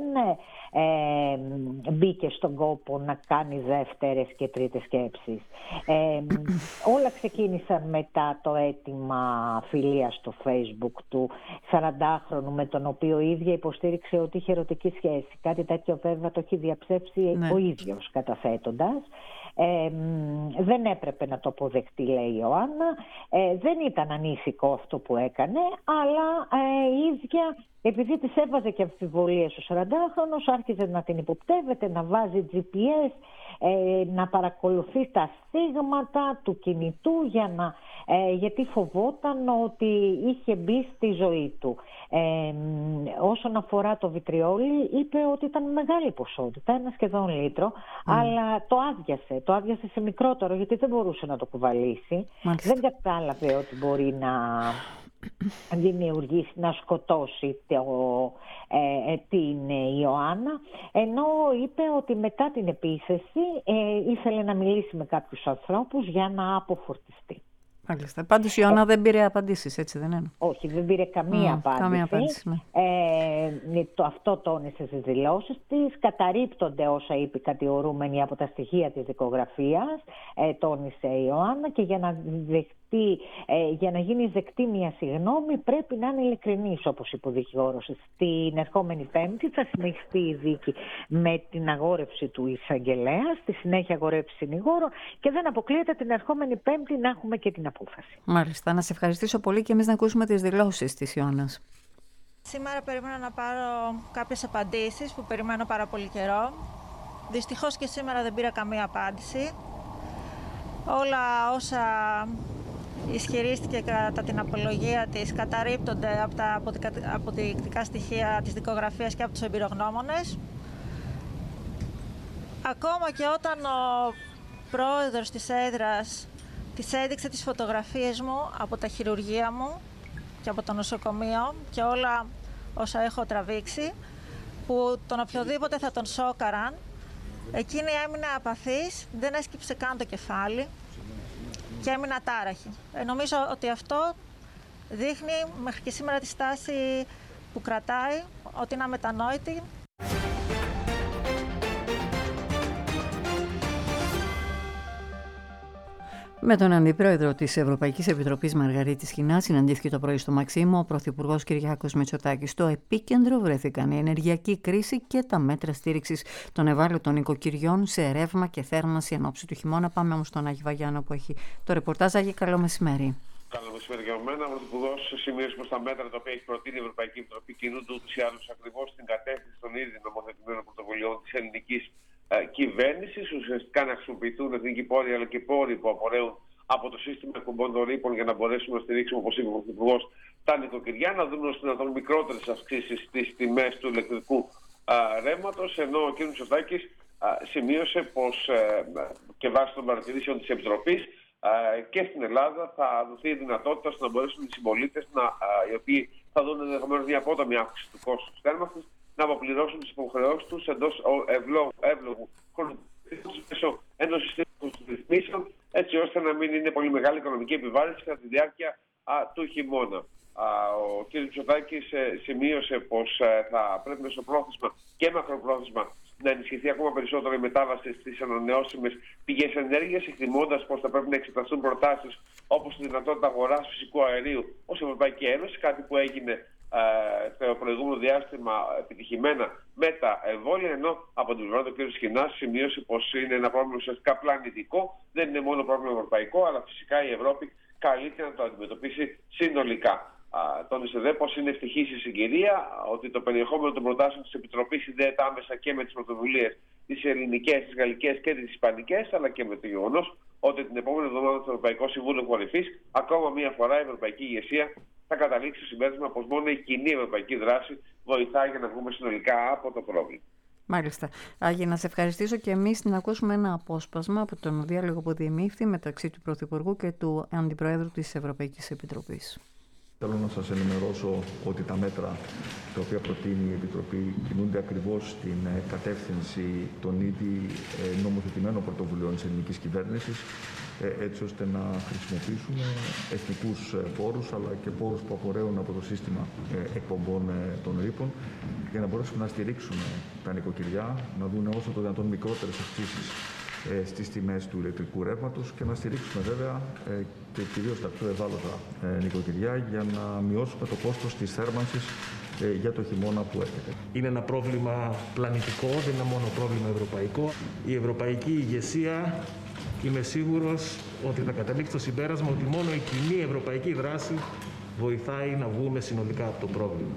ε, μπήκε στον κόπο να κάνει δεύτερες και τρίτες σκέψεις. Ε, όλα ξεκίνησαν μετά το αίτημα φιλίας στο Facebook του σαραντάχρονου με τον οποίο η ίδια υποστήριξε ότι είχε ερωτική σχέση. Κάτι τέτοιο βέβαια το έχει διαψεύσει ναι. ο ίδιος καταθέτοντας. Ε, δεν έπρεπε να το αποδεχτεί, λέει η Ιωάννα. Ε, δεν ήταν ανήσυχο αυτό που έκανε, αλλά ε, η ίδια, επειδή της έβαζε και αμφιβολίες ο σαραντάχρονος, άρχιζε να την υποπτεύεται, να βάζει τζι πι ες, ε, να παρακολουθεί τα στίγματα του κινητού για να, ε, γιατί φοβόταν ότι είχε μπει στη ζωή του. Ε, όσον αφορά το βιτριόλι, είπε ότι ήταν μεγάλη ποσότητα, ένα σχεδόν λίτρο, mm. αλλά το άδειασε. Το άδειασε σε μικρότερο γιατί δεν μπορούσε να το κουβαλήσει. Μάλιστα. Δεν κατάλαβε ότι μπορεί να δημιουργήσει, να σκοτώσει το, ε, την Ιωάννα, ενώ είπε ότι μετά την επίθεση ε, ήθελε να μιλήσει με κάποιους ανθρώπους για να αποφορτιστεί. Μάλιστα. Πάντως η Ιωάννα ε, δεν πήρε απαντήσεις, έτσι δεν είναι? Όχι, δεν πήρε καμία mm, απάντηση. Καμία απάντηση ναι. ε, το, αυτό τόνισε στις δηλώσεις της. Καταρρίπτονται όσα είπε η κατηγορούμενη από τα στοιχεία της δικογραφίας, ε, τόνισε η Ιωάννα, και για να δεχτεί, ε, για να γίνει δεκτή μια συγγνώμη πρέπει να είναι ειλικρινής, όπως είπε ο δικηγόρος. Στην ερχόμενη Πέμπτη θα συνεχιστεί η δίκη με την αγόρευση του εισαγγελέα, στη συνέχεια αγορεύση συνηγόρων, και δεν αποκλείεται την ερχόμενη Πέμπτη να έχουμε και την απόφαση. Μάλιστα. Να σε ευχαριστήσω πολύ και εμείς να ακούσουμε τις δηλώσεις της Ιωάννας. Σήμερα περίμενα να πάρω κάποιες απαντήσεις που περιμένω πάρα πολύ καιρό. Δυστυχώς και σήμερα δεν πήρα καμία απάντηση. Όλα όσα ισχυρίστηκε κατά την απολογία της καταρρίπτονται από τα αποδεικτικά στοιχεία της δικογραφίας και από τους εμπειρογνώμονες. Ακόμα και όταν ο πρόεδρος της έδρας της έδειξε τις φωτογραφίες μου από τα χειρουργεία μου και από το νοσοκομείο και όλα όσα έχω τραβήξει, που τον οποιοδήποτε θα τον σόκαραν, εκείνη έμεινε απαθής, δεν έσκυψε καν το κεφάλι και έμεινε ατάραχη. Ε, νομίζω ότι αυτό δείχνει μέχρι και σήμερα τη στάση που κρατάει, ότι είναι αμετανόητη. Με τον Αντιπρόεδρο της Ευρωπαϊκής Επιτροπής Μαργαρίτη Σχοινά συναντήθηκε το πρωί στο Μαξίμο ο Πρωθυπουργός Κυριάκος Μητσοτάκης. Στο επίκεντρο βρέθηκαν η ενεργειακή κρίση και τα μέτρα στήριξης των ευάλωτων οικοκυριών σε ρεύμα και θέρμανση εν ώψη του χειμώνα. Πάμε όμως στον Άγη Βαγιάνο που έχει το ρεπορτάζ. Άγη, καλό μεσημέρι. Καλό μεσημέρι για μένα. Ο Πρωθυπουργός σημείωσε πως τα μέτρα τα οποία έχει προτείνει η Ευρωπαϊκή Επιτροπή κινούνται ούτως ή άλλως ακριβώς στην κατεύθυνση των ήδη νομοθετημένων πρωτοβουλειών της ελληνικής κυβέρνησης, ουσιαστικά να χρησιμοποιηθούν εθνικοί πόροι αλλά και πόροι που απορρέουν από το σύστημα εκπομπών των ρήπων για να μπορέσουμε να στηρίξουμε, όπως είπε ο Πρωθυπουργός, τα νοικοκυριά, να δούμε ώστε να δυνατόν μικρότερες αυξήσεις στις τιμές του ηλεκτρικού ρεύματος. Ενώ ο κ. Μητσοτάκης σημείωσε πως ε, και βάσει των παρατηρήσεων της Επιτροπής και στην Ελλάδα θα δοθεί η δυνατότητα ώστε να μπορέσουν οι συμπολίτες, οι οποίοι θα δουν ενδεχομένως μια απότομη αύξηση του κόστους θέρμανσης, να αποπληρώσουν τις υποχρεώσεις τους εντός εύλογου χρόνου μέσω ενός συστήματος ρυθμίσεων, έτσι ώστε να μην είναι πολύ μεγάλη οικονομική επιβάρυνση κατά τη διάρκεια α, του χειμώνα. Α, ο κ. Μητσοτάκης ε, σημείωσε πως ε, θα πρέπει μεσοπρόθεσμα και μακροπρόθεσμα να ενισχυθεί ακόμα περισσότερο η μετάβαση στις ανανεώσιμες πηγές ενέργειας, εκτιμώντας πως θα πρέπει να εξεταστούν προτάσεις όπως η δυνατότητα αγοράς φυσικού αερίου ως Ευρωπαϊκή Ένωση, κάτι που έγινε ε, το προηγούμενο διάστημα επιτυχημένα με τα εμβόλια, ενώ από την πλευρά του κ. Σχοινάς σημείωσε πως είναι ένα πρόβλημα ουσιαστικά πλανητικό, δεν είναι μόνο πρόβλημα ευρωπαϊκό, αλλά φυσικά η Ευρώπη καλείται να το αντιμετωπίσει συνολικά. Τόνισε δε πως είναι ευτυχής η συγκυρία, ότι το περιεχόμενο των προτάσεων της Επιτροπής συνδέεται άμεσα και με τις πρωτοβουλίες τις ελληνικές, τις γαλλικές και τις ισπανικές, αλλά και με το γεγονός ότι την επόμενη εβδομάδα στο Ευρωπαϊκό Συμβούλιο Κορυφής ακόμα μία φορά η Ευρωπαϊκή ηγεσία θα καταλήξει στο συμπέρασμα πως μόνο η κοινή ευρωπαϊκή δράση βοηθάει για να βγούμε συνολικά από το πρόβλημα. Μάλιστα. Άγιε, να σε ευχαριστήσω και εμείς να ακούσουμε ένα απόσπασμα από τον διάλογο που διεμήφθη μεταξύ του Πρωθυπουργού και του Αντιπροέδρου της Ευρωπαϊκής Επιτροπής. Θέλω να σας ενημερώσω ότι τα μέτρα τα οποία προτείνει η Επιτροπή κινούνται ακριβώς στην κατεύθυνση των ήδη νομοθετημένων πρωτοβουλειών της ελληνικής κυβέρνησης, έτσι ώστε να χρησιμοποιήσουμε εθνικούς πόρους αλλά και πόρους που απορρέουν από το σύστημα εκπομπών των ρήπων για να μπορέσουμε να στηρίξουμε τα νοικοκυριά, να δουν όσο το δυνατόν μικρότερες αυξήσεις στις τιμές του ηλεκτρικού ρεύματος και να στηρίξουμε βέβαια και κυρίως τα πιο ευάλωτα νοικοκυριά για να μειώσουμε το κόστος της θέρμανσης για το χειμώνα που έρχεται. Είναι ένα πρόβλημα πλανητικό, δεν είναι μόνο πρόβλημα ευρωπαϊκό. Η ευρωπαϊκή ηγεσία, είμαι σίγουρος ότι θα καταλήξει στο συμπέρασμα ότι μόνο η κοινή ευρωπαϊκή δράση βοηθάει να βγούμε συνολικά από το πρόβλημα.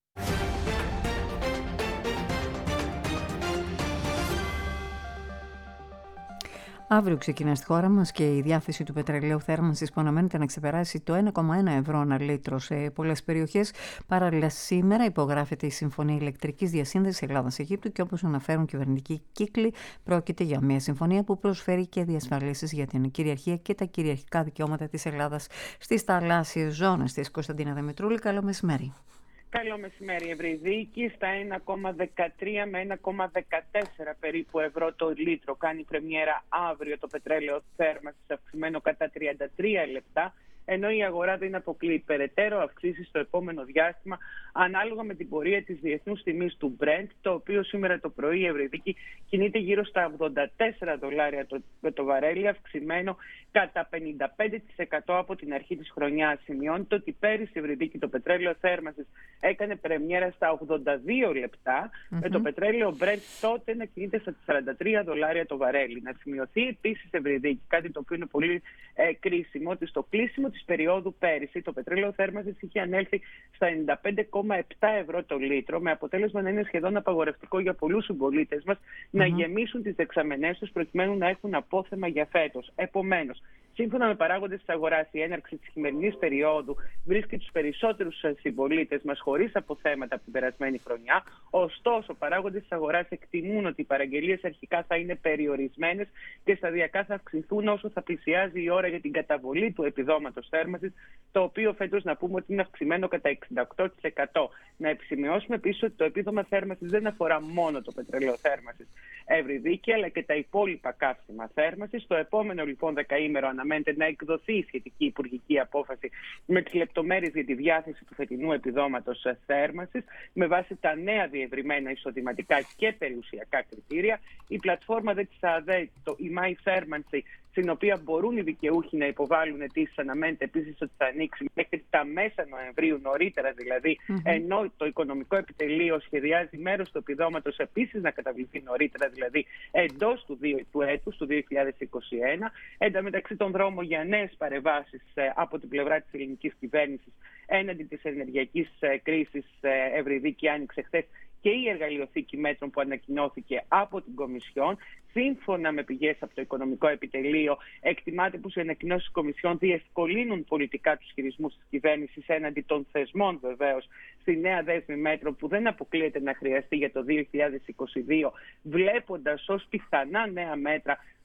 Αύριο ξεκινά στη χώρα μας και η διάθεση του πετρελαίου θέρμανσης που αναμένεται να ξεπεράσει το ένα κόμμα ένα ευρώ ανά λίτρο σε πολλές περιοχές. Παράλληλα, σήμερα υπογράφεται η Συμφωνία Ηλεκτρικής Διασύνδεσης Ελλάδας-Αιγύπτου και όπως αναφέρουν κυβερνητικοί κύκλοι, πρόκειται για μια συμφωνία που προσφέρει και διασφαλίσεις για την κυριαρχία και τα κυριαρχικά δικαιώματα της Ελλάδας στις θαλάσσιες ζώνες της. Κωνσταντίνα Δημητρούλη, καλό μεσημέρι. Καλό μεσημέρι. Ευρυδίκη στα ένα κόμμα δεκατρία με ένα κόμμα δεκατέσσερα περίπου ευρώ το λίτρο. Κάνει πρεμιέρα αύριο το πετρέλαιο θέρμανσης αυξημένο κατά τριάντα τρία λεπτά, ενώ η αγορά δεν αποκλείει περαιτέρω αυξήσεις στο επόμενο διάστημα ανάλογα με την πορεία της διεθνούς τιμής του Brent, το οποίο σήμερα το πρωί η Ευρυδίκη κινείται γύρω στα ογδόντα τέσσερα δολάρια το, το βαρέλι, αυξημένο κατά πενήντα πέντε τοις εκατό από την αρχή της χρονιάς. Σημειώνεται ότι πέρυσι η Ευρυδίκη το πετρέλαιο θέρμανσης έκανε πρεμιέρα στα ογδόντα δύο λεπτά, mm-hmm. με το πετρέλαιο Brent τότε να κινείται στα σαράντα τρία δολάρια το βαρέλι. Να σημειωθεί επίσης Ευρυδίκη, κάτι το οποίο είναι πολύ ε, κρίσιμο, ότι στο κλείσιμο της περίοδου πέρυσι το πετρέλαιο θέρμανσης είχε ανέλθει στα ενενήντα πέντε κόμμα επτά ευρώ το λίτρο, με αποτέλεσμα να είναι σχεδόν απαγορευτικό για πολλούς συμπολίτες μας mm-hmm. να γεμίσουν τις δεξαμενές τους προκειμένου να έχουν απόθεμα για φέτος. Επομένως, σύμφωνα με παράγοντες της αγοράς, η έναρξη της χειμερινής περίοδου βρίσκει τους περισσότερους συμπολίτες μας χωρίς αποθέματα από την περασμένη χρονιά. Ωστόσο, παράγοντες της αγοράς εκτιμούν ότι οι παραγγελίες αρχικά θα είναι περιορισμένες και σταδιακά θα αυξηθούν όσο θα πλησιάζει η ώρα για την καταβολή του επιδόματος θέρμανσης, το οποίο φέτος να πούμε ότι είναι αυξημένο κατά εξήντα οκτώ τοις εκατό. Να επισημειώσουμε επίσης ότι το επίδομα θέρμανσης δεν αφορά μόνο το πετρέλαιο θέρμανσης Ευρυδίκη, αλλά και τα υπόλοιπα καύσιμα θέρμανσης. Στο επόμενο λοιπόν δεκαήμερο αναμένεται να εκδοθεί η σχετική υπουργική απόφαση με τις λεπτομέρειες για τη διάθεση του φετινού επιδόματος θέρμανσης με βάση τα νέα διευρυμένα εισοδηματικά και περιουσιακά κριτήρια. Η πλατφόρμα δε της ΑΔΕ, το η MyThermancy, στην οποία μπορούν οι δικαιούχοι να υποβάλουν αιτήσεις, αναμένεται επίσης ότι θα ανοίξει μέχρι τα μέσα Νοεμβρίου, νωρίτερα δηλαδή, mm-hmm. ενώ το Οικονομικό Επιτελείο σχεδιάζει μέρος του επιδόματος επίσης να καταβληθεί νωρίτερα, δηλαδή εντός του, του έτους, του δύο χιλιάδες είκοσι ένα. Εν τω μεταξύ, τον δρόμο για νέες παρεμβάσεις ε, από την πλευρά της ελληνικής κυβέρνησης έναντι της ενεργειακής ε, κρίσης ε, Ευρυδίκη άνοιξε χθες και η εργαλειοθήκη μέτρων που ανακοινώθηκε από την Κομισιόν. Σύμφωνα με πηγές από το Οικονομικό Επιτελείο, εκτιμάται πως οι ανακοινώσεις της Κομισιόν διευκολύνουν πολιτικά τους χειρισμούς της κυβέρνησης έναντι των θεσμών, βεβαίως, στη νέα δέσμη μέτρων που δεν αποκλείεται να χρειαστεί για το δύο χιλιάδες είκοσι δύο, βλέποντας ως πιθανά νέα μέτρα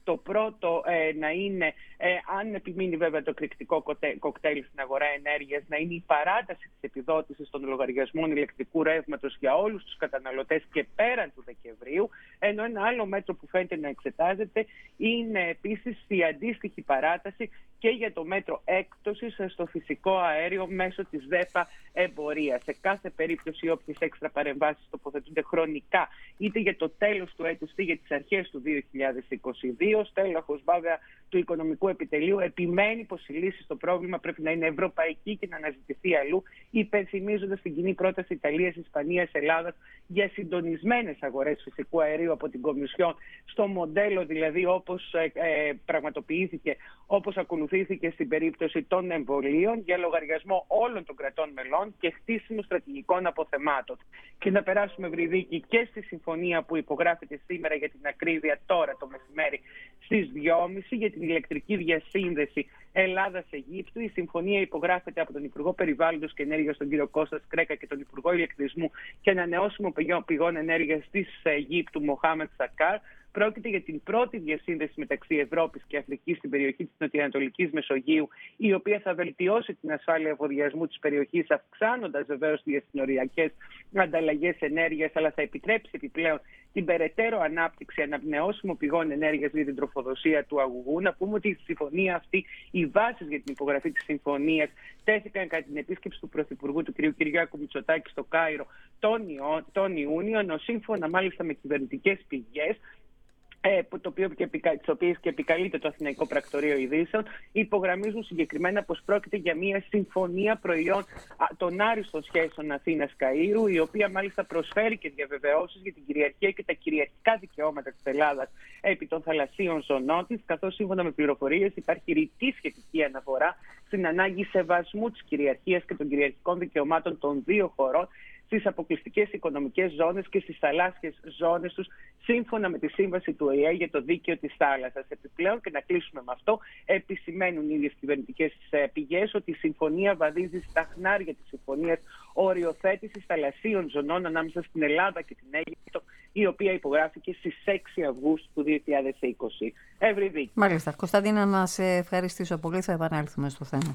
Το πρώτο ε, να είναι, ε, αν επιμείνει βέβαια το εκρηκτικό κοκτέιλ στην αγορά ενέργειας, να είναι η παράταση της επιδότησης των λογαριασμών ηλεκτρικού ρεύματος για όλους τους καταναλωτές και πέραν του Δεκεμβρίου. Ενώ ένα άλλο μέτρο που φαίνεται να εξετάζεται είναι επίσης η αντίστοιχη παράταση και για το μέτρο έκπτωσης στο φυσικό αέριο μέσω της ΔΕΠΑ εμπορίας. Σε κάθε περίπτωση, όποιες έξτρα παρεμβάσεις τοποθετούνται χρονικά, είτε για το τέλος του έτους είτε για τις αρχές του δύο χιλιάδες είκοσι δύο. Στέλεχος βέβαια του Οικονομικού Επιτελείου επιμένει πως η λύση στο πρόβλημα πρέπει να είναι ευρωπαϊκή και να αναζητηθεί αλλού, υπενθυμίζοντας την κοινή πρόταση Ιταλίας, Ισπανίας, Ελλάδας για συντονισμένες αγορές φυσικού αερίου από την Κομισιόν, στο μοντέλο δηλαδή όπως ε, ε, πραγματοποιήθηκε, όπως ακολουθήθηκε στην περίπτωση των εμβολίων, για λογαριασμό όλων των κρατών μελών και χτίσιμο στρατηγικών αποθεμάτων. Και να περάσουμε, Βρυδίκη, και στη συμφωνία που υπογράφεται σήμερα, για την ακρίβεια τώρα το μεσημέρι στις δυόμιση, για την ηλεκτρική διασύνδεση Ελλάδας-Αιγύπτου. Η συμφωνία υπογράφεται από τον Υπουργό Περιβάλλοντος και Ενέργειας, τον κύριο Κώστα Κρέκα, και τον Υπουργό Ηλεκτρισμού και Ανανεώσιμων Πηγών Ενέργειας της Αιγύπτου, Μοχάμετ Σακάρ. Πρόκειται για την πρώτη διασύνδεση μεταξύ Ευρώπης και Αφρικής στην περιοχή της Νοτιοανατολικής Μεσογείου, η οποία θα βελτιώσει την ασφάλεια εφοδιασμού της περιοχής, αυξάνοντας βεβαίως τις διασυνοριακές ανταλλαγές ενέργειας, αλλά θα επιτρέψει επιπλέον την περαιτέρω ανάπτυξη ανανεώσιμων πηγών ενέργειας για την τροφοδοσία του αγωγού. Να πούμε ότι η συμφωνία αυτή, οι βάσεις για την υπογραφή της συμφωνίας τέθηκαν κατά την επίσκεψη του Πρωθυπουργού, του κ. Κυριάκου Μητσοτάκη, στο Κάιρο τον, Ιό, τον Ιούνιο, ενώ σύμφωνα μάλιστα με κυβερνητικές πηγές, το οποίο και, τις οποίες και επικαλείται το Αθηναϊκό Πρακτορείο Ειδήσεων, υπογραμμίζουν συγκεκριμένα πως πρόκειται για μια συμφωνία προϊόν των άριστων σχέσεων Αθήνας-Καΐρου, η οποία μάλιστα προσφέρει και διαβεβαιώσεις για την κυριαρχία και τα κυριαρχικά δικαιώματα της Ελλάδας επί των θαλασσίων ζωνών της, καθώς σύμφωνα με πληροφορίες υπάρχει ρητή σχετική αναφορά στην ανάγκη σεβασμού της κυριαρχίας και των κυριαρχικών δικαιωμάτων των δύο χωρών στις αποκλειστικές οικονομικές ζώνες και στις θαλάσσιες ζώνες τους, σύμφωνα με τη σύμβαση του Ο Ε Ε για το δίκαιο της θάλασσας. Επιπλέον, και να κλείσουμε με αυτό, επισημαίνουν οι ίδιες κυβερνητικές πηγές ότι η συμφωνία βαδίζει στα χνάρια της συμφωνίας οριοθέτησης θαλασσίων ζωνών ανάμεσα στην Ελλάδα και την Αίγυπτο, η οποία υπογράφηκε στις έξι Αυγούστου του δύο χιλιάδες είκοσι. Ευρυδίκη. Μάλιστα. Κωνσταντίνα, να σε ευχαριστήσω πολύ. Θα επανέλθουμε στο θέμα.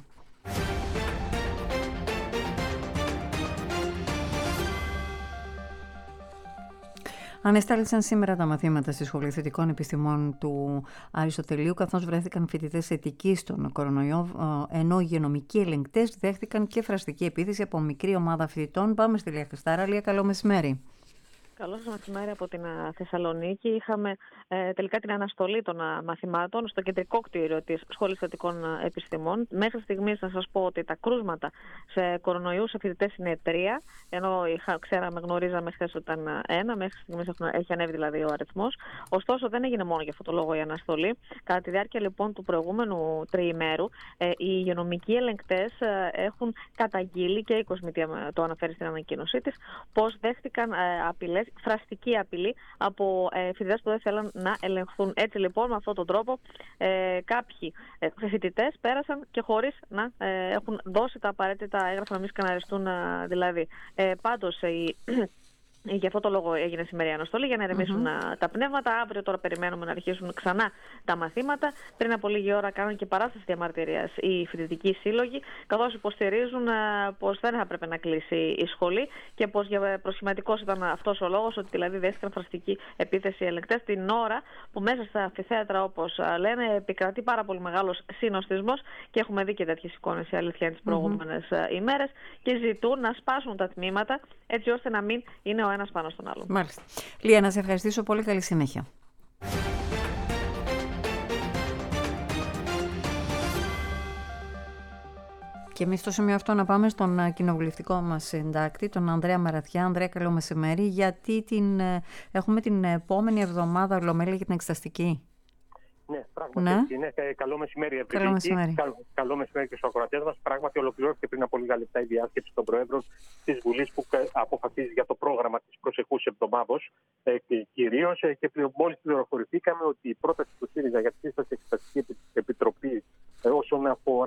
Ανεστάλησαν σήμερα τα μαθήματα στη Σχολή Θετικών Επιστημών του Αριστοτελείου, καθώς βρέθηκαν φοιτητές θετικοί στον κορονοϊό, ενώ οι υγειονομικοί ελεγκτές δέχτηκαν και φραστική επίθεση από μικρή ομάδα φοιτητών. Πάμε στη Λία Χριστάρα. Λία, καλό μεσημέρι. Καλό σας μεσημέρι από την Θεσσαλονίκη. Είχαμε ε, τελικά την αναστολή των α, μαθημάτων στο κεντρικό κτίριο της Σχολής Θετικών Επιστημών. Μέχρι στιγμής να σας πω ότι τα κρούσματα σε κορονοϊού σε φοιτητές είναι τρία, ενώ είχα, ξέραμε, γνωρίζαμε χθες ότι ήταν ένα. Μέχρι στιγμής έχει ανέβει δηλαδή ο αριθμός. Ωστόσο, δεν έγινε μόνο για αυτό το λόγο η αναστολή. Κατά τη διάρκεια λοιπόν του προηγούμενου τριημέρου, ε, οι υγειονομικοί ελεγκτές ε, έχουν καταγγείλει, και η Κοσμητεία το αναφέρει στην ανακοίνωσή της, πως δέχτηκαν ε, απειλές, φραστική απειλή από ε, φοιτητές που δεν θέλαν να ελεγχθούν. Έτσι λοιπόν, με αυτόν τον τρόπο, ε, κάποιοι ε, φοιτητές πέρασαν και χωρίς να ε, έχουν δώσει τα απαραίτητα έγγραφα να μην σκαναριστούν ε, δηλαδή. Ε, πάντως, η Γι' αυτό το λόγο έγινε σήμερα η αναστολή, για να ηρεμήσουν mm-hmm. τα πνεύματα. Αύριο τώρα περιμένουμε να αρχίσουν ξανά τα μαθήματα. Πριν από λίγη ώρα κάνουν και παράσταση διαμαρτυρίας οι φοιτητικοί σύλλογοι, καθώς υποστηρίζουν πως δεν θα έπρεπε να κλείσει η σχολή και πως προσχηματικός ήταν αυτός ο λόγος, ότι δηλαδή δέχτηκαν φραστική επίθεση οι ελεγκτές την ώρα που μέσα στα αμφιθέατρα, όπως λένε, επικρατεί πάρα πολύ μεγάλος συνοστισμός, και έχουμε δει και τέτοιες εικόνες, η αλήθεια, τις προηγούμενες mm-hmm. ημέρες, και ζητούν να σπάσουν τα τμήματα έτσι ώστε να μην είναι ο ένας πάνω στον άλλο. Μάλιστα. Λία, να σε ευχαριστήσω πολύ. Καλή συνέχεια. Και εμείς στο σημείο αυτό να πάμε στον κοινοβουλευτικό μας συντάκτη, τον Ανδρέα Μαραθιά. Ανδρέα, καλό μεσημέρι. Γιατί την, έχουμε την επόμενη εβδομάδα ολομέλεια για την εξεταστική. Ναι, πράγματι. Ναι. Είναι. Καλό μεσημέρι, Ευρυδίκη. Καλό μεσημέρι. Καλό, καλό μεσημέρι και στους ακροατές μας. Πράγματι, ολοκληρώθηκε πριν από λίγα λεπτά η διάσκεψη των Προέδρων της Βουλής που αποφασίζει για το πρόγραμμα της προσεχούς εβδομάδος ε, κυρίως. Ε, και μόλις πληροφορηθήκαμε ότι η πρόταση του ΣΥΡΙΖΑ για τη σύσταση εξεταστική επιτροπή ε, όσον αφορά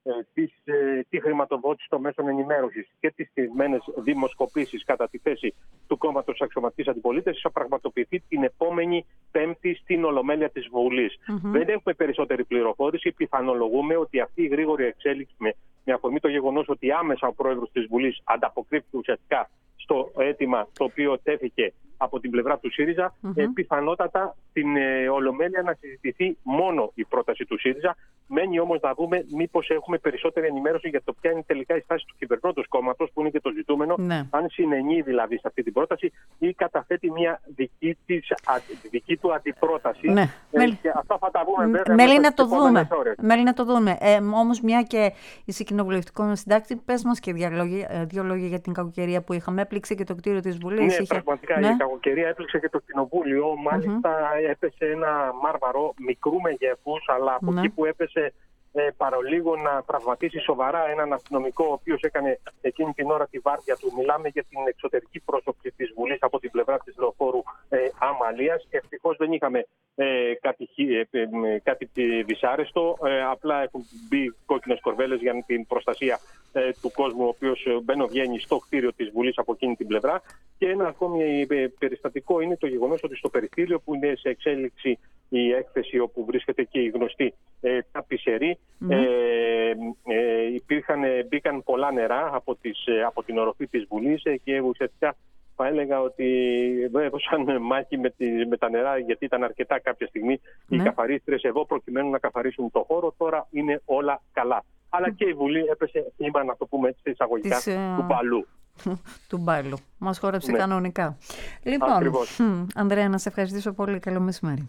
Της, τη χρηματοδότηση των μέσων ενημέρωσης και τις στηριγμένες δημοσκοπήσεις κατά τη θέση του κόμματος Αξιωματικής Αντιπολίτευσης θα πραγματοποιηθεί την επόμενη Πέμπτη στην Ολομέλεια της Βουλής. Mm-hmm. Δεν έχουμε περισσότερη πληροφόρηση. Πιθανολογούμε ότι αυτή η γρήγορη εξέλιξη, με, με αφορμή το γεγονός ότι άμεσα ο πρόεδρος της Βουλής ανταποκρίθηκε ουσιαστικά στο αίτημα το οποίο τέθηκε από την πλευρά του ΣΥΡΙΖΑ, mm-hmm. ε, πιθανότατα στην ε, Ολομέλεια να συζητηθεί μόνο η πρόταση του ΣΥΡΙΖΑ. Μένει όμως να δούμε μήπως έχουμε περισσότερη ενημέρωση για το ποια είναι τελικά η στάση του κυβερνώντος κόμματος, που είναι και το ζητούμενο, ναι. αν συνενεί δηλαδή σε αυτή την πρόταση ή καταθέτει μια δική, της, α, δική του αντιπρόταση. Ναι. Ε, Μέλη... Και αυτά θα τα δούμε βέβαια. Μέλη να το δούμε. Μέλη να το δούμε. Ε, όμως μια και είσαι κοινοβουλευτικό συντάκτη, πες μας και δύο λόγια, δύο λόγια για την κακοκαιρία που είχαμε. Έπληξε και το κτίριο της Βουλής. Ναι, είχε... πραγματικά ναι. η κακοκαιρία έπληξε και το κοινοβούλιο. Μάλιστα mm-hmm. έπεσε ένα μάρμαρο μικρού μεγέθους, αλλά από ναι. εκεί που έπεσε ε, παρολίγο να τραυματίσει σοβαρά έναν αστυνομικό, ο οποίος έκανε εκείνη την ώρα τη βάρδια του. Μιλάμε για την εξωτερική πρόσωψη της Βουλής από την πλευρά της λεωφόρου ε, Αμαλίας. Ευτυχώς δεν είχαμε ε, κάτι, ε, ε, κάτι δυσάρεστο. Ε, απλά έχουν μπει κόκκινες κορβέλες για την προστασία ε, του κόσμου, ο οποίος μπαίνει βγαίνει στο κτίριο της Βουλής από εκείνη την πλευρά. Και ένα ακόμη ε, περιστατικό είναι το γεγονός ότι στο περιστήριο, που είναι σε εξέλιξη η έκθεση όπου βρίσκεται και η γνωστή ε, ταπισερή, mm-hmm. ε, ε, υπήρχαν, μπήκαν πολλά νερά από, τις, από την οροφή της Βουλής ε, και ουσιαστικά θα έλεγα ότι έδωσαν μάχη με, τη, με τα νερά, γιατί ήταν αρκετά κάποια στιγμή mm-hmm. οι καθαρίστρες εδώ προκειμένου να καθαρίσουν το χώρο. Τώρα είναι όλα καλά. Αλλά και η Βουλή έπεσε θύμα, να το πούμε έτσι εισαγωγικά, Της, του μπαλού. του μπάλου. Μας χόρεψε ναι. κανονικά. Λοιπόν, μ, Ανδρέα, να σε ευχαριστήσω πολύ. Καλό μεσημέρι.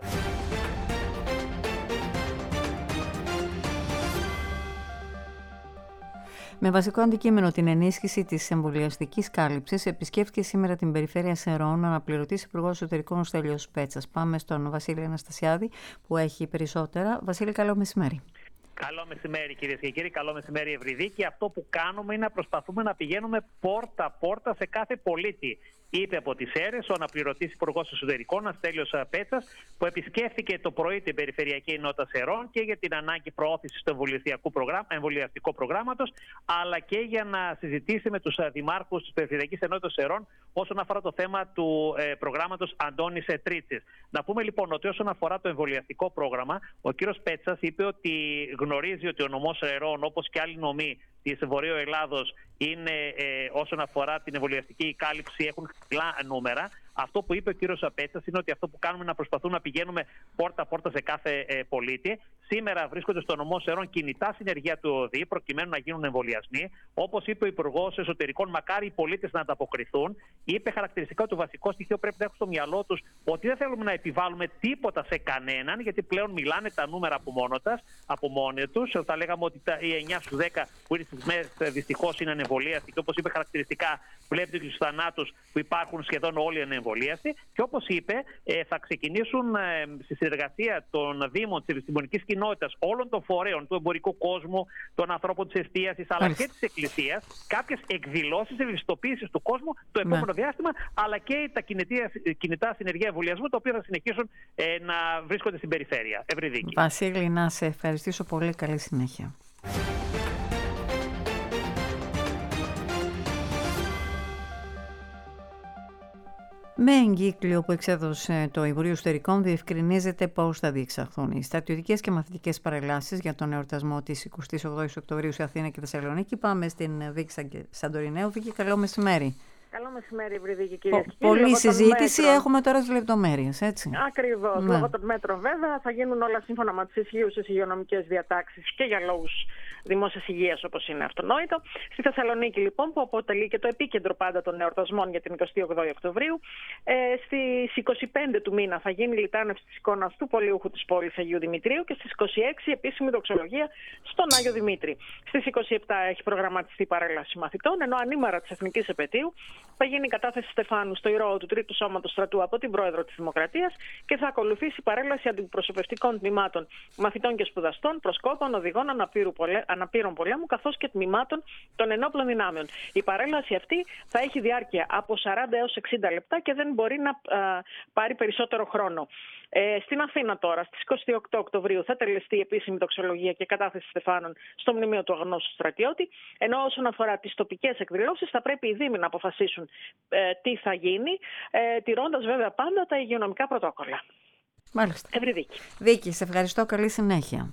Με βασικό αντικείμενο την ενίσχυση της εμβολιαστικής κάλυψης, επισκέφθηκε σήμερα την περιφέρεια Σερών ο αναπληρωτής Υπουργός Εσωτερικών Στέλιος Πέτσας. Πάμε στον Βασίλη Αναστασιάδη, που έχει περισσότερα. Βασίλη, καλό μεσημέρι. Καλό μεσημέρι, κυρίες και κύριοι. Καλό μεσημέρι, Ευρυδίκη. Αυτό που κάνουμε είναι να προσπαθούμε να πηγαίνουμε πόρτα-πόρτα σε κάθε πολίτη. Είπε από τις Σέρρες ο αναπληρωτής Υπουργός Εσωτερικών, Στέλιος Πέτσας, που επισκέφθηκε το πρωί την Περιφερειακή Ενότητα Σερών και για την ανάγκη προώθησης του εμβολιαστικού προγράμματος, αλλά και για να συζητήσει με τους δημάρχους της Περιφερειακής Ενότητας Σερών όσον αφορά το θέμα του ε, προγράμματος Αντώνης Τρίτσης. Να πούμε λοιπόν ότι όσον αφορά το εμβολιαστικό πρόγραμμα, ο κύριος Πέτσας είπε ότι γνωρίζει ότι ο νομός Σερών, όπως και άλλοι νομοί της Βορείου Ελλάδος, είναι ε, όσον αφορά την εμβολιαστική κάλυψη, έχουν χαμηλά νούμερα. Αυτό που είπε ο κύριος Πέτσας είναι ότι αυτό που κάνουμε είναι να προσπαθούμε να πηγαίνουμε πόρτα-πόρτα σε κάθε ε, πολίτη. Σήμερα βρίσκονται στο νομό Σερών κινητά συνεργεία του ΟΔΗ προκειμένου να γίνουν εμβολιασμοί. Όπως είπε ο Υπουργός Εσωτερικών, μακάρι οι πολίτες να ανταποκριθούν. Είπε χαρακτηριστικά ότι το βασικό στοιχείο πρέπει να έχουν στο μυαλό τους ότι δεν θέλουμε να επιβάλλουμε τίποτα σε κανέναν, γιατί πλέον μιλάνε τα νούμερα από μόνο, από μόνοι τους. Θα λέγαμε ότι τα, οι εννιά στους δέκα που είναι στις μέρες δυστυχώς είναι ανεμβολίαστοι, και όπως είπε χαρακτηριστικά, βλέπετε τους θανάτους που υπάρχουν σχεδόν όλοι ανεμβολίαστοι. Και όπως είπε, ε, θα ξεκινήσουν ε, στη συνεργασία των Δήμων, της επιστημονικής κοινότητας, όλων των φορέων, του εμπορικού κόσμου, των ανθρώπων της εστίασης, αλλά Μάλιστα. και της Εκκλησίας, κάποιες εκδηλώσεις ευαισθητοποίησης του κόσμου το επόμενο ναι. διάστημα, αλλά και τα κινητά συνεργεία εμβολιασμού, τα οποία θα συνεχίσουν ε, να βρίσκονται στην περιφέρεια. Ευρυδίκη. Βασίλη, να σε ευχαριστήσω πολύ. Καλή συνέχεια. Με εγκύκλιο που εξέδωσε το Υπουργείο Εσωτερικών, διευκρινίζεται πώς θα διεξαχθούν οι στρατιωτικές και μαθητικές παρελάσεις για τον εορτασμό της εικοστής ογδόης Οκτωβρίου σε Αθήνα και Θεσσαλονίκη. Πάμε στην Βίκη Σαντορινέου. Βίκη, καλό μεσημέρι. Καλό μεσημέρι, Ευρυδίκη, κυρίες και κύριοι. Πολλή συζήτηση, έχουμε τώρα τις λεπτομέρειες, έτσι. Ακριβώς. Ναι. Λόγω των μέτρων, βέβαια, θα γίνουν όλα σύμφωνα με τις ισχύουσες υγειονομικές διατάξεις και για λόγους δημόσιας υγείας, όπως είναι αυτονόητο. Στη Θεσσαλονίκη, λοιπόν, που αποτελεί και το επίκεντρο πάντα των εορτασμών για την εικοστή ογδόη Οκτωβρίου, ε, στις είκοσι πέντε του μήνα θα γίνει η λιτάνευση της εικόνας του πολιούχου της πόλης Αγίου Δημητρίου και στις είκοσι έξι επίσημη δοξολογία στον Άγιο Δημήτρη. Στις είκοσι επτά έχει προγραμματιστεί παρέλαση μαθητών, ενώ ανήμερα της Εθνικής Επετείου θα γίνει η κατάθεση Στεφάνου στο ηρώο του Τρίτου Σώματος Στρατού από την Πρόεδρο της Δημοκρατίας και θα ακολουθήσει η παρέλαση αντιπροσωπευτικών τμήματων μαθητών και σπουδαστών, προσκόπων, οδηγών, αναπήρου αναπήρων πολέμου, καθώς και τμήματων των ενόπλων δυνάμεων. Η παρέλαση αυτή θα έχει διάρκεια από σαράντα έως εξήντα λεπτά και δεν μπορεί να α, πάρει περισσότερο χρόνο. Ε, στην Αθήνα τώρα, στις είκοσι οκτώ Οκτωβρίου, θα τελεστεί η επίσημη τοξολογία και κατάθεση στεφάνων στο μνημείο του αγνώστου στρατιώτη, ενώ όσον αφορά τις τοπικές εκδηλώσεις θα πρέπει οι δήμοι να αποφασίσουν ε, τι θα γίνει, ε, τηρώντας βέβαια πάντα τα υγειονομικά πρωτόκολλα. Μάλιστα. Ευρυδίκη. Δίκη, σε ευχαριστώ. Καλή συνέχεια.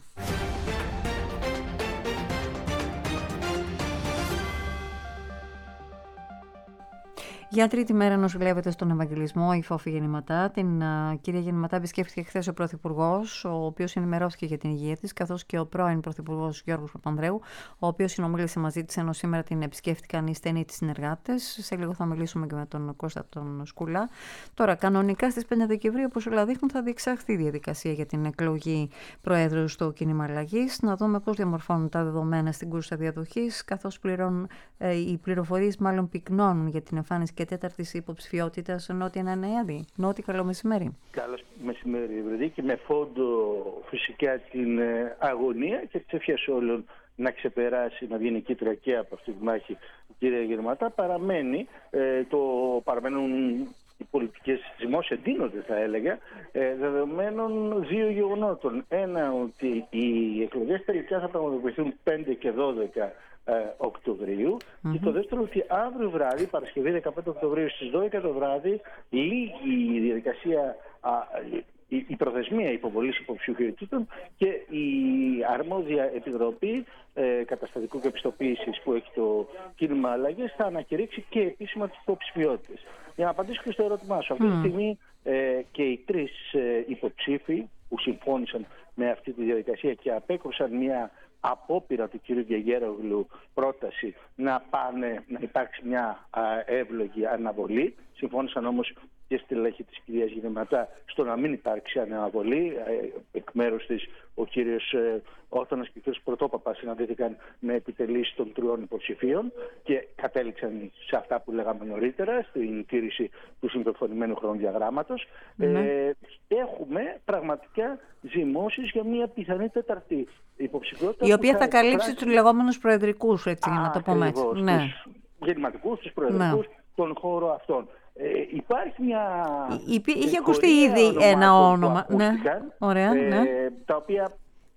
Για τρίτη μέρα νοσηλεύεται στον Ευαγγελισμό η Φόφη Γεννηματά. Την uh, κυρία Γεννηματά επισκέφθηκε χθες ο Πρωθυπουργός, ο οποίος ενημερώθηκε για την υγεία της, καθώς και ο πρώην Πρωθυπουργός Γιώργος Παπανδρέου, ο οποίος συνομίλησε μαζί της, ενώ σήμερα την επισκέφτηκαν οι στενοί της συνεργάτες. Σε λίγο θα μιλήσουμε και με τον Κώστα τον Σκουλά. Τώρα, κανονικά στις πέντε Δεκεμβρίου, όπως όλα δείχνουν, θα διεξαχθεί η διαδικασία για την εκλογή Προέδρου στο κίνημα αλλαγής. Να δούμε πώς διαμορφώνουν τα δεδομένα στην κούρσα διαδοχής, καθώς πληρών, ε, οι πληροφορίες μάλλον πυκνώνουν για την εμφάνιση και τέταρτη υποψηφιότητα Νότια Ναναέδη. Νότι, καλό μεσημέρι. Καλό μεσημέρι, Ευρυδίκη. Με φόντο φυσικά την αγωνία και τις ευχές όλων να ξεπεράσει, να βγει νικήτρια και από αυτή τη μάχη η κυρία Γεννηματά. Παραμένει, ε, το, παραμένουν οι πολιτικές δημόσια εντείνονται, θα έλεγα, ε, δεδομένων δύο γεγονότων. Ένα, ότι οι εκλογές τελικά θα πραγματοποιηθούν πέντε και δώδεκα Οκτωβρίου, mm-hmm. και το δεύτερο ότι αύριο βράδυ, Παρασκευή δεκαπέντε Οκτωβρίου στις δώδεκα το βράδυ, λύγει η διαδικασία, α, η, η προθεσμία υποβολής υποψηφιότητων και η αρμόδια επιτροπή ε, καταστατικού και επιστοποίησης που έχει το κίνημα αλλαγές θα ανακηρύξει και επίσημα τις υποψηφιότητες. Για να απαντήσω και στο ερώτημά σου, αυτή mm. τη στιγμή ε, και οι τρεις ε, υποψήφοι που συμφώνησαν με αυτή τη διαδικασία και απέκρουσαν μια απόπειρα του κ. Γεγέρογλου πρόταση να πάνε, να υπάρξει μια α, εύλογη αναβολή. Συμφώνησαν όμως και στη στελέχη της κυρίας Γεννηματά στο να μην υπάρξει αναβολή. Ε, εκ μέρους της ο κύριος ε, Όθωνας και ο κύριος Πρωτόπαπας συναντήθηκαν με επιτελείς των τριών υποψηφίων και κατέληξαν σε αυτά που λέγαμε νωρίτερα, στην τήρηση του συμπεφωνημένου χρονοδιαγράμματος. Mm-hmm. Ε, έχουμε πραγματικά ζυμώσεις για μια πιθανή τέταρτη υποψηφιότητα, η οποία θα, θα καλύψει τους λεγόμενους προεδρικούς, έτσι, για να το πούμε έτσι. Ναι. Τους γεννηματικούς, τους προεδρικούς, ναι. τον χώρο αυτών. Ε, υπάρχει μια... Υπή, είχε ακουστεί ήδη ένα όνομα, ναι. Ωραία, ε, ναι. τα οποία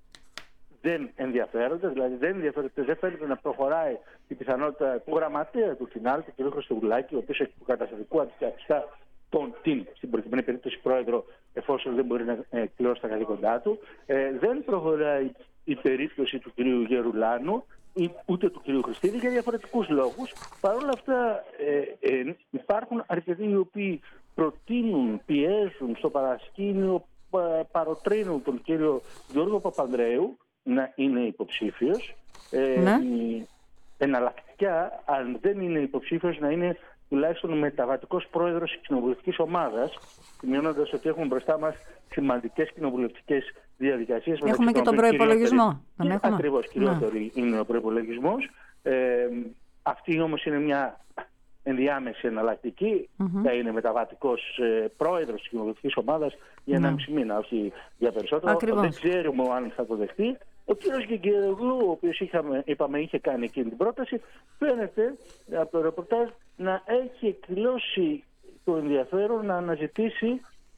δεν ενδιαφέρονται, δηλαδή δεν ενδιαφέρονται, δεν φαίνεται να προχωράει η πιθανότητα του γραμματέα του Φινάλ, του κ. Χρυστοβουλάκη, ο οποίος έχει του καταστατικού αντικαθιστά τον την, στην προκειμένη περίπτωση πρόεδρο, εφόσον δεν μπορεί να εκπληρώσει τα καθήκοντά του. Ε, δεν προχωράει η περίπτωση του κ. Γερουλάνου, ούτε του κ. Χριστίδη, για διαφορετικούς λόγους. Παρ' όλα αυτά ε, ε, υπάρχουν αρκετοί οι οποίοι προτείνουν, πιέζουν στο παρασκήνιο, πα, παροτρύνουν τον κύριο Γιώργο Παπανδρέου να είναι υποψήφιος. Ε, ναι. Εναλλακτικά, αν δεν είναι υποψήφιος, να είναι τουλάχιστον μεταβατικός πρόεδρος της κοινοβουλευτικής ομάδας, σημειώνοντας ότι έχουμε μπροστά μας σημαντικές κοινοβουλευτικές διαδικασίες. Έχουμε και τον προϋπολογισμό. Ακριβώς, κυριότερη είναι ο προϋπολογισμός. Ε, αυτή όμως είναι μια ενδιάμεση εναλλακτική. Mm-hmm. Θα είναι μεταβατικός ε, πρόεδρος της κοινοβουλευτικής ομάδας για ένα μισή mm. μήνα, όχι για περισσότερο. Ακριβώς. Δεν ξέρουμε αν θα το δεχτεί. Ο κύριος Γεγέρογλου, ο οποίος είχαμε, είπαμε είχε κάνει εκείνη την πρόταση, φαίνεται από το ρεπορτάζ να έχει εκδηλώσει το ενδιαφέρον να αναζητήσει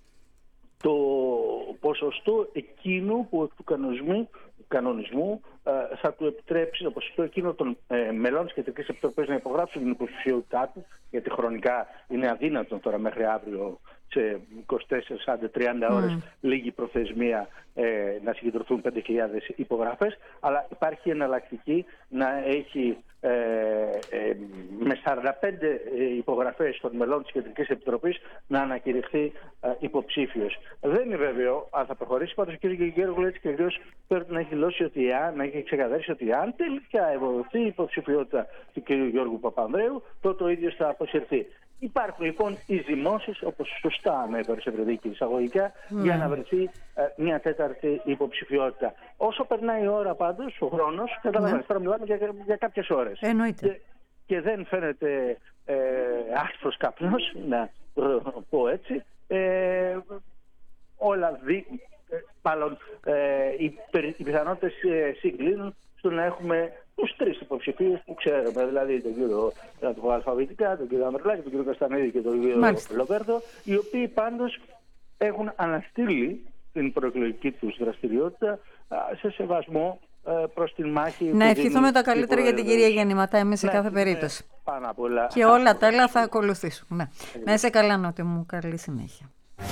το ποσοστό εκείνο που του κανονισμού, κανονισμού ε, θα του επιτρέψει, το ποσοστό εκείνο των ε, μελών της Κεντρικής Επιτροπής να υπογράψουν την υποψηφιότητά του, γιατί χρονικά είναι αδύνατον τώρα μέχρι αύριο σε είκοσι τέσσερις με τριάντα ώρες mm. λίγη προθεσμία ε, να συγκεντρωθούν πέντε χιλιάδες υπογραφές, αλλά υπάρχει εναλλακτική να έχει ε, ε, με σαράντα πέντε υπογραφές των μελών της Κεντρικής Επιτροπής να ανακηρυχθεί ε, υποψήφιος. Δεν είναι βέβαιο αν θα προχωρήσει, πάντως ο κ. Γεγέρογλου έτσι και αλλιώς πρέπει να έχει δηλώσει ότι αν, να έχει ξεκαθαρίσει ότι αν τελικά ευοδοθεί η υποψηφιότητα του κ. Γιώργου Παπανδρέου, τότε ο ίδιος θα αποσυρθεί. Υπάρχουν λοιπόν οι ζυμώσεις, όπως σωστά ανέφερε Ευρυδίκη εισαγωγικά, mm. για να βρεθεί ε, μια τέταρτη υποψηφιότητα. Όσο περνάει η ώρα πάντως, ο χρόνος, καταλαβαίνεις, mm. τώρα μιλάμε για, για κάποιες ώρες. Εννοείται. Και, και δεν φαίνεται ε, άσπρος καπνός, να το πω έτσι. Ε, όλα δι, ε, μάλλον, ε, οι, οι πιθανότητες ε, συγκλίνουν στο να έχουμε τους τρεις υποψηφίους που ξέρουμε, δηλαδή τον κύριο, να το πω αλφαβητικά, τον κύριο Ανδρουλάκη, τον κύριο Καστανίδη και τον κύριο Λοβέρδο, οι οποίοι πάντως έχουν αναστείλει την προεκλογική τους δραστηριότητα σε σεβασμό προς την μάχη. Να ευχηθούμε τα καλύτερα για την κυρία Γεννηματά, εμείς σε κάθε περίπτωση. Πάνω απ' όλα. Και όλα τα άλλα θα ακολουθήσουν. Ναι. Να είσαι καλά, Νότι μου. Καλή συνέχεια.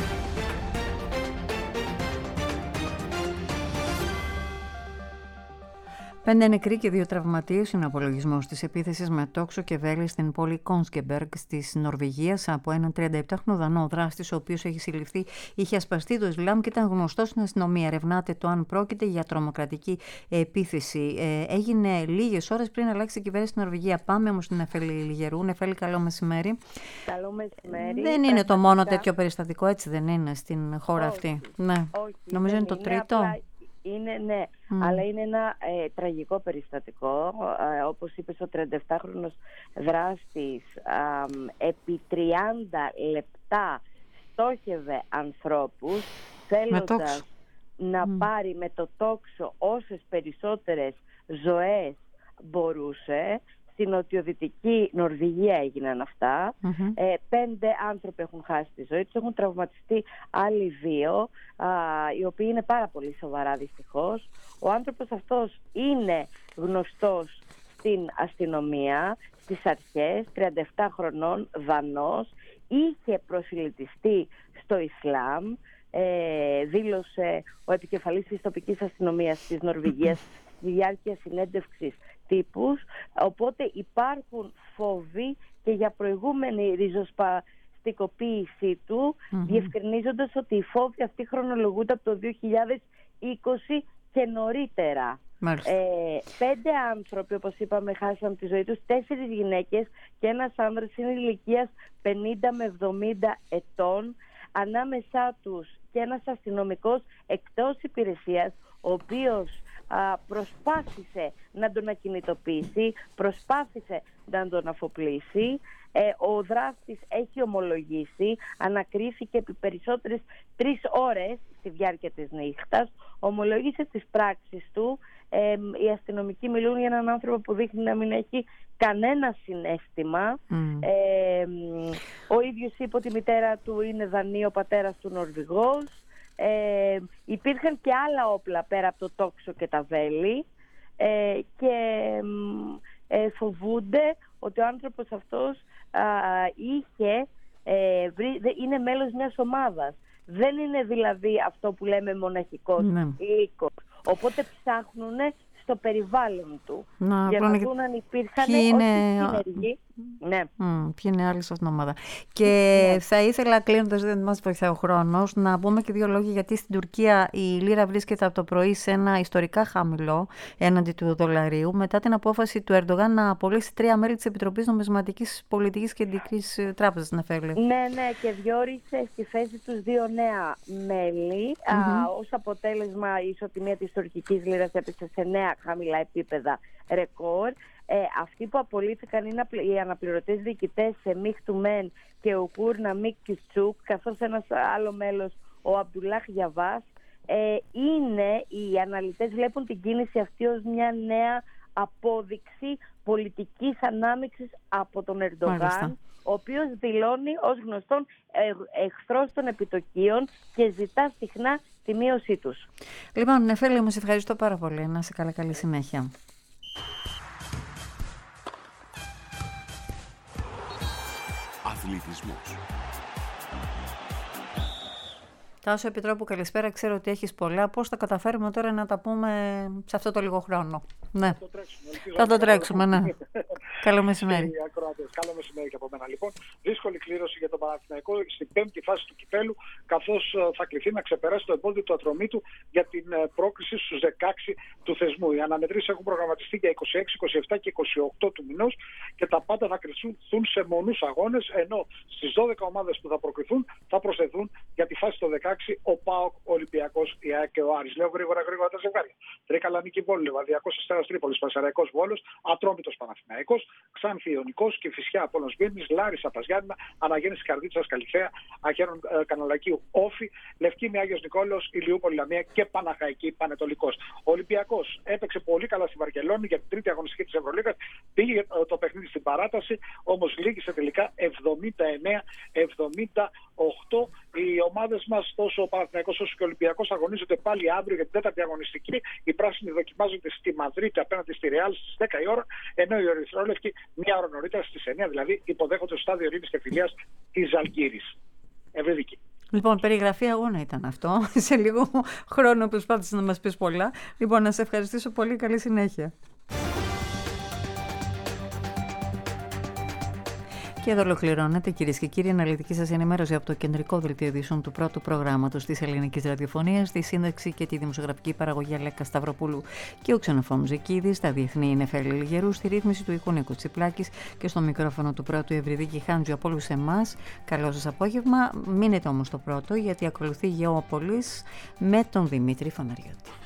Πέντε νεκροί και δύο τραυματίες είναι ο απολογισμός της επίθεσης με τόξο και βέλη στην πόλη Κόνσκεμπεργκ της Νορβηγίας από έναν τριανταεπτάχρονο Δανό δράστης, ο οποίος έχει συλληφθεί, είχε ασπαστεί το Ισλάμ και ήταν γνωστός στην αστυνομία. Ερευνάται το αν πρόκειται για τρομοκρατική επίθεση. Ε, έγινε λίγες ώρες πριν αλλάξει η κυβέρνηση στην Νορβηγία. Πάμε όμως στην Νεφέλη Λιγερού. Νεφέλη, καλό μεσημέρι. Καλό μεσημέρι. Δεν είναι το μόνο τέτοιο περιστατικό, έτσι δεν είναι στην χώρα όχι, αυτή. Ναι. Όχι, νομίζω είναι το τρίτο. Απλά... Είναι, ναι, mm. αλλά είναι ένα ε, τραγικό περιστατικό. Ε, όπως είπες, ο τριανταεπτάχρονος δράστης ε, επί τριάντα λεπτά στόχευε ανθρώπους θέλοντας να mm. πάρει με το τόξο όσες περισσότερες ζωές μπορούσε. Στην νοτιοδυτική Νορβηγία έγιναν αυτά. Mm-hmm. Ε, πέντε άνθρωποι έχουν χάσει τη ζωή τους, έχουν τραυματιστεί άλλοι δύο, α, οι οποίοι είναι πάρα πολύ σοβαρά δυστυχώς. Ο άνθρωπος αυτός είναι γνωστός στην αστυνομία, στις αρχές, τριάντα επτά χρονών, Δανός, είχε προσιλητιστεί στο Ισλάμ, ε, δήλωσε ο επικεφαλής της τοπικής αστυνομίας της Νορβηγίας στη διάρκεια συνέντευξης τύπους, οπότε υπάρχουν φόβοι και για προηγούμενη ριζοσπαστικοποίησή του, mm-hmm. διευκρινίζοντας ότι οι φόβοι αυτοί χρονολογούνται από το δύο χιλιάδες είκοσι και νωρίτερα. Ε, πέντε άνθρωποι, όπως είπαμε, χάσαν τη ζωή τους, τέσσερις γυναίκες και ένας άνδρας είναι ηλικίας πενήντα με εβδομήντα ετών, ανάμεσά τους και ένας αστυνομικός εκτός υπηρεσίας, ο οποίος α, προσπάθησε να τον ακινητοποιήσει, προσπάθησε να τον αφοπλίσει. Ε, ο δράστης έχει ομολογήσει, ανακρίθηκε επί περισσότερες τρεις ώρες στη διάρκεια της νύχτας, ομολόγησε τις πράξεις του. Ε, οι αστυνομικοί μιλούν για έναν άνθρωπο που δείχνει να μην έχει κανένα συναίσθημα. Mm. Ε, ο ίδιος είπε ότι η μητέρα του είναι Δανή, ο πατέρας του Νορβηγός. Ε, υπήρχαν και άλλα όπλα πέρα από το τόξο και τα βέλη ε, και ε, φοβούνται ότι ο άνθρωπος αυτός α, είχε, ε, βρει, είναι μέλος μιας ομάδας. Δεν είναι δηλαδή αυτό που λέμε μοναχικός λύκος. Οπότε ψάχνουν στο περιβάλλον του να, για να δουν αν υπήρχαν συνεργοί. Ναι. Mm, ποιοι είναι άλλοι σε αυτήν την ομάδα. Και yeah. θα ήθελα, κλείνοντας, δεν μας βοηθάει ο χρόνος, να πούμε και δύο λόγια, γιατί στην Τουρκία η λίρα βρίσκεται από το πρωί σε ένα ιστορικά χαμηλό έναντι του δολαρίου, μετά την απόφαση του Ερντογάν να απολύσει τρία μέλη της Επιτροπής Νομισματικής Πολιτικής Κεντρικής Τράπεζας. Να φέρει. Ναι, ναι, και διόρισε στη θέση τους δύο νέα μέλη. Mm-hmm. Α, ως αποτέλεσμα, η ισοτιμία της τουρκικής λίρας έπεσε σε νέα χαμηλά επίπεδα ρεκόρ. Ε, αυτοί που απολύθηκαν είναι οι αναπληρωτές διοικητές Μίχ Τουμέν και ο Κούρνα Μίκ Κιτσούκ, καθώς ένας άλλο μέλος, ο Αμπτουλάχ Γιαβάς. Ε, είναι, οι αναλυτές βλέπουν την κίνηση αυτή ως μια νέα απόδειξη πολιτικής ανάμειξης από τον Ερντογάν, Μάλιστα. ο οποίος δηλώνει ως γνωστόν εχθρός των επιτοκίων και ζητά συχνά τη μείωσή τους. Λοιπόν, Νεφέλη, μου σε ευχαριστώ πάρα πολύ. Να είσαι καλά, καλή συνέχεια. Αθλητισμός. Τάσο Επιτρόπου, καλησπέρα. Ξέρω ότι έχεις πολλά. Πώς θα καταφέρουμε τώρα να τα πούμε σε αυτό το λίγο χρόνο? Ναι. Θα το τρέξουμε, θα το τρέξουμε ναι. Καλό μεσημέρι. Καλό μεσημέρι και από μένα. Λοιπόν, δύσκολη κλήρωση για τον Παναθηναϊκό στην πέμπτη φάση του κυπέλου, καθώς θα κληθεί να ξεπεράσει το εμπόδιο του Ατρομήτου για την πρόκριση στους δεκαέξι του θεσμού. Οι αναμετρήσεις έχουν προγραμματιστεί για είκοσι έξι, είκοσι επτά και είκοσι οκτώ του μηνός και τα πάντα θα κρυθούν σε μονούς αγώνες, ενώ στις δώδεκα ομάδες που θα προκριθούν θα προσθεθούν για τη φάση των δεκαέξι ο ΠΑΟΚ, ο Ολυμπιακός, η ΑΕΚ και ο Άρης. Λέω γρήγορα γρήγορα τα ζευγάρια. Τρίκαλα Νίκη Βόλου, Λεβαδιακός Αστέρας Τρίπολης, Πασαραϊκός Βόλος, Ατρόμητος Παναθηναϊκός, Ξάνθη Ιωνικός και Κηφισιά, Απόλλωνας Βύρνης, Λάρισα, Παζιάννηνα, Αναγέννηση Καρδίτσας, Καλυθέα, Αγέρων ε, Καναλακίου, Όφη, Λευκήνη, Άγιος Νικόλαος, Ηλιούπολη, Λαμία και Παναχαϊκή, Πανετολικός. Ο Ολυμπιακός έπαιξε πολύ καλά στη Βαρκελόνη για την τρίτη αγωνιστική της Ευρωλίγας. Πήγε ε, το παιχνίδι στην παράταση, όμως λήγησε τελικά εβδομήντα εννέα εβδομήντα οκτώ. Οι ομάδες μας, τόσο ο Παναθηναϊκός όσο και ο Ολυμπιακός, αγωνίζονται πάλι αύριο για την τέταρτη αγωνιστική. Οι πράσινοι δοκιμάζονται στη Μαδρίτη απέναντι στη Ρεάλ στις δέκα η ώρα, ενώ οι ερυθρόλευκοι μία ώρα νωρίτερα στις εννέα, δηλαδή υποδέχονται στο στάδιο ειρήνης και φιλίας της Ζαλγκύρης. Ευρυδική. Λοιπόν, περιγραφή αγώνα ήταν αυτό. Σε λίγο χρόνο προσπάθησε να μας πεις πολλά. Λοιπόν, να σε ευχαριστήσω πολύ. Καλή συνέχεια. Και εδώ ολοκληρώνεται, κυρίες και κύριοι, αναλυτική σας ενημέρωση από το κεντρικό δελτίο ειδήσεων του πρώτου προγράμματος της ελληνικής ραδιοφωνίας, στη σύνταξη και τη δημοσιογραφική παραγωγή Αλέκα Σταυροπούλου και ο Ξενοφώμου Ζεκίδης, στα διεθνή είναι Νεφέλη Λιγερού, στη ρύθμιση του ήχου Νίκου Τσιπλάκης και στο μικρόφωνο του πρώτου Ευρυδίκη Χάντζου. Από όλους εμάς, καλό σας απόγευμα. Μείνετε όμως στο πρώτο, γιατί ακολουθεί Γεώπολης με τον Δημήτρη Φαναριώτη.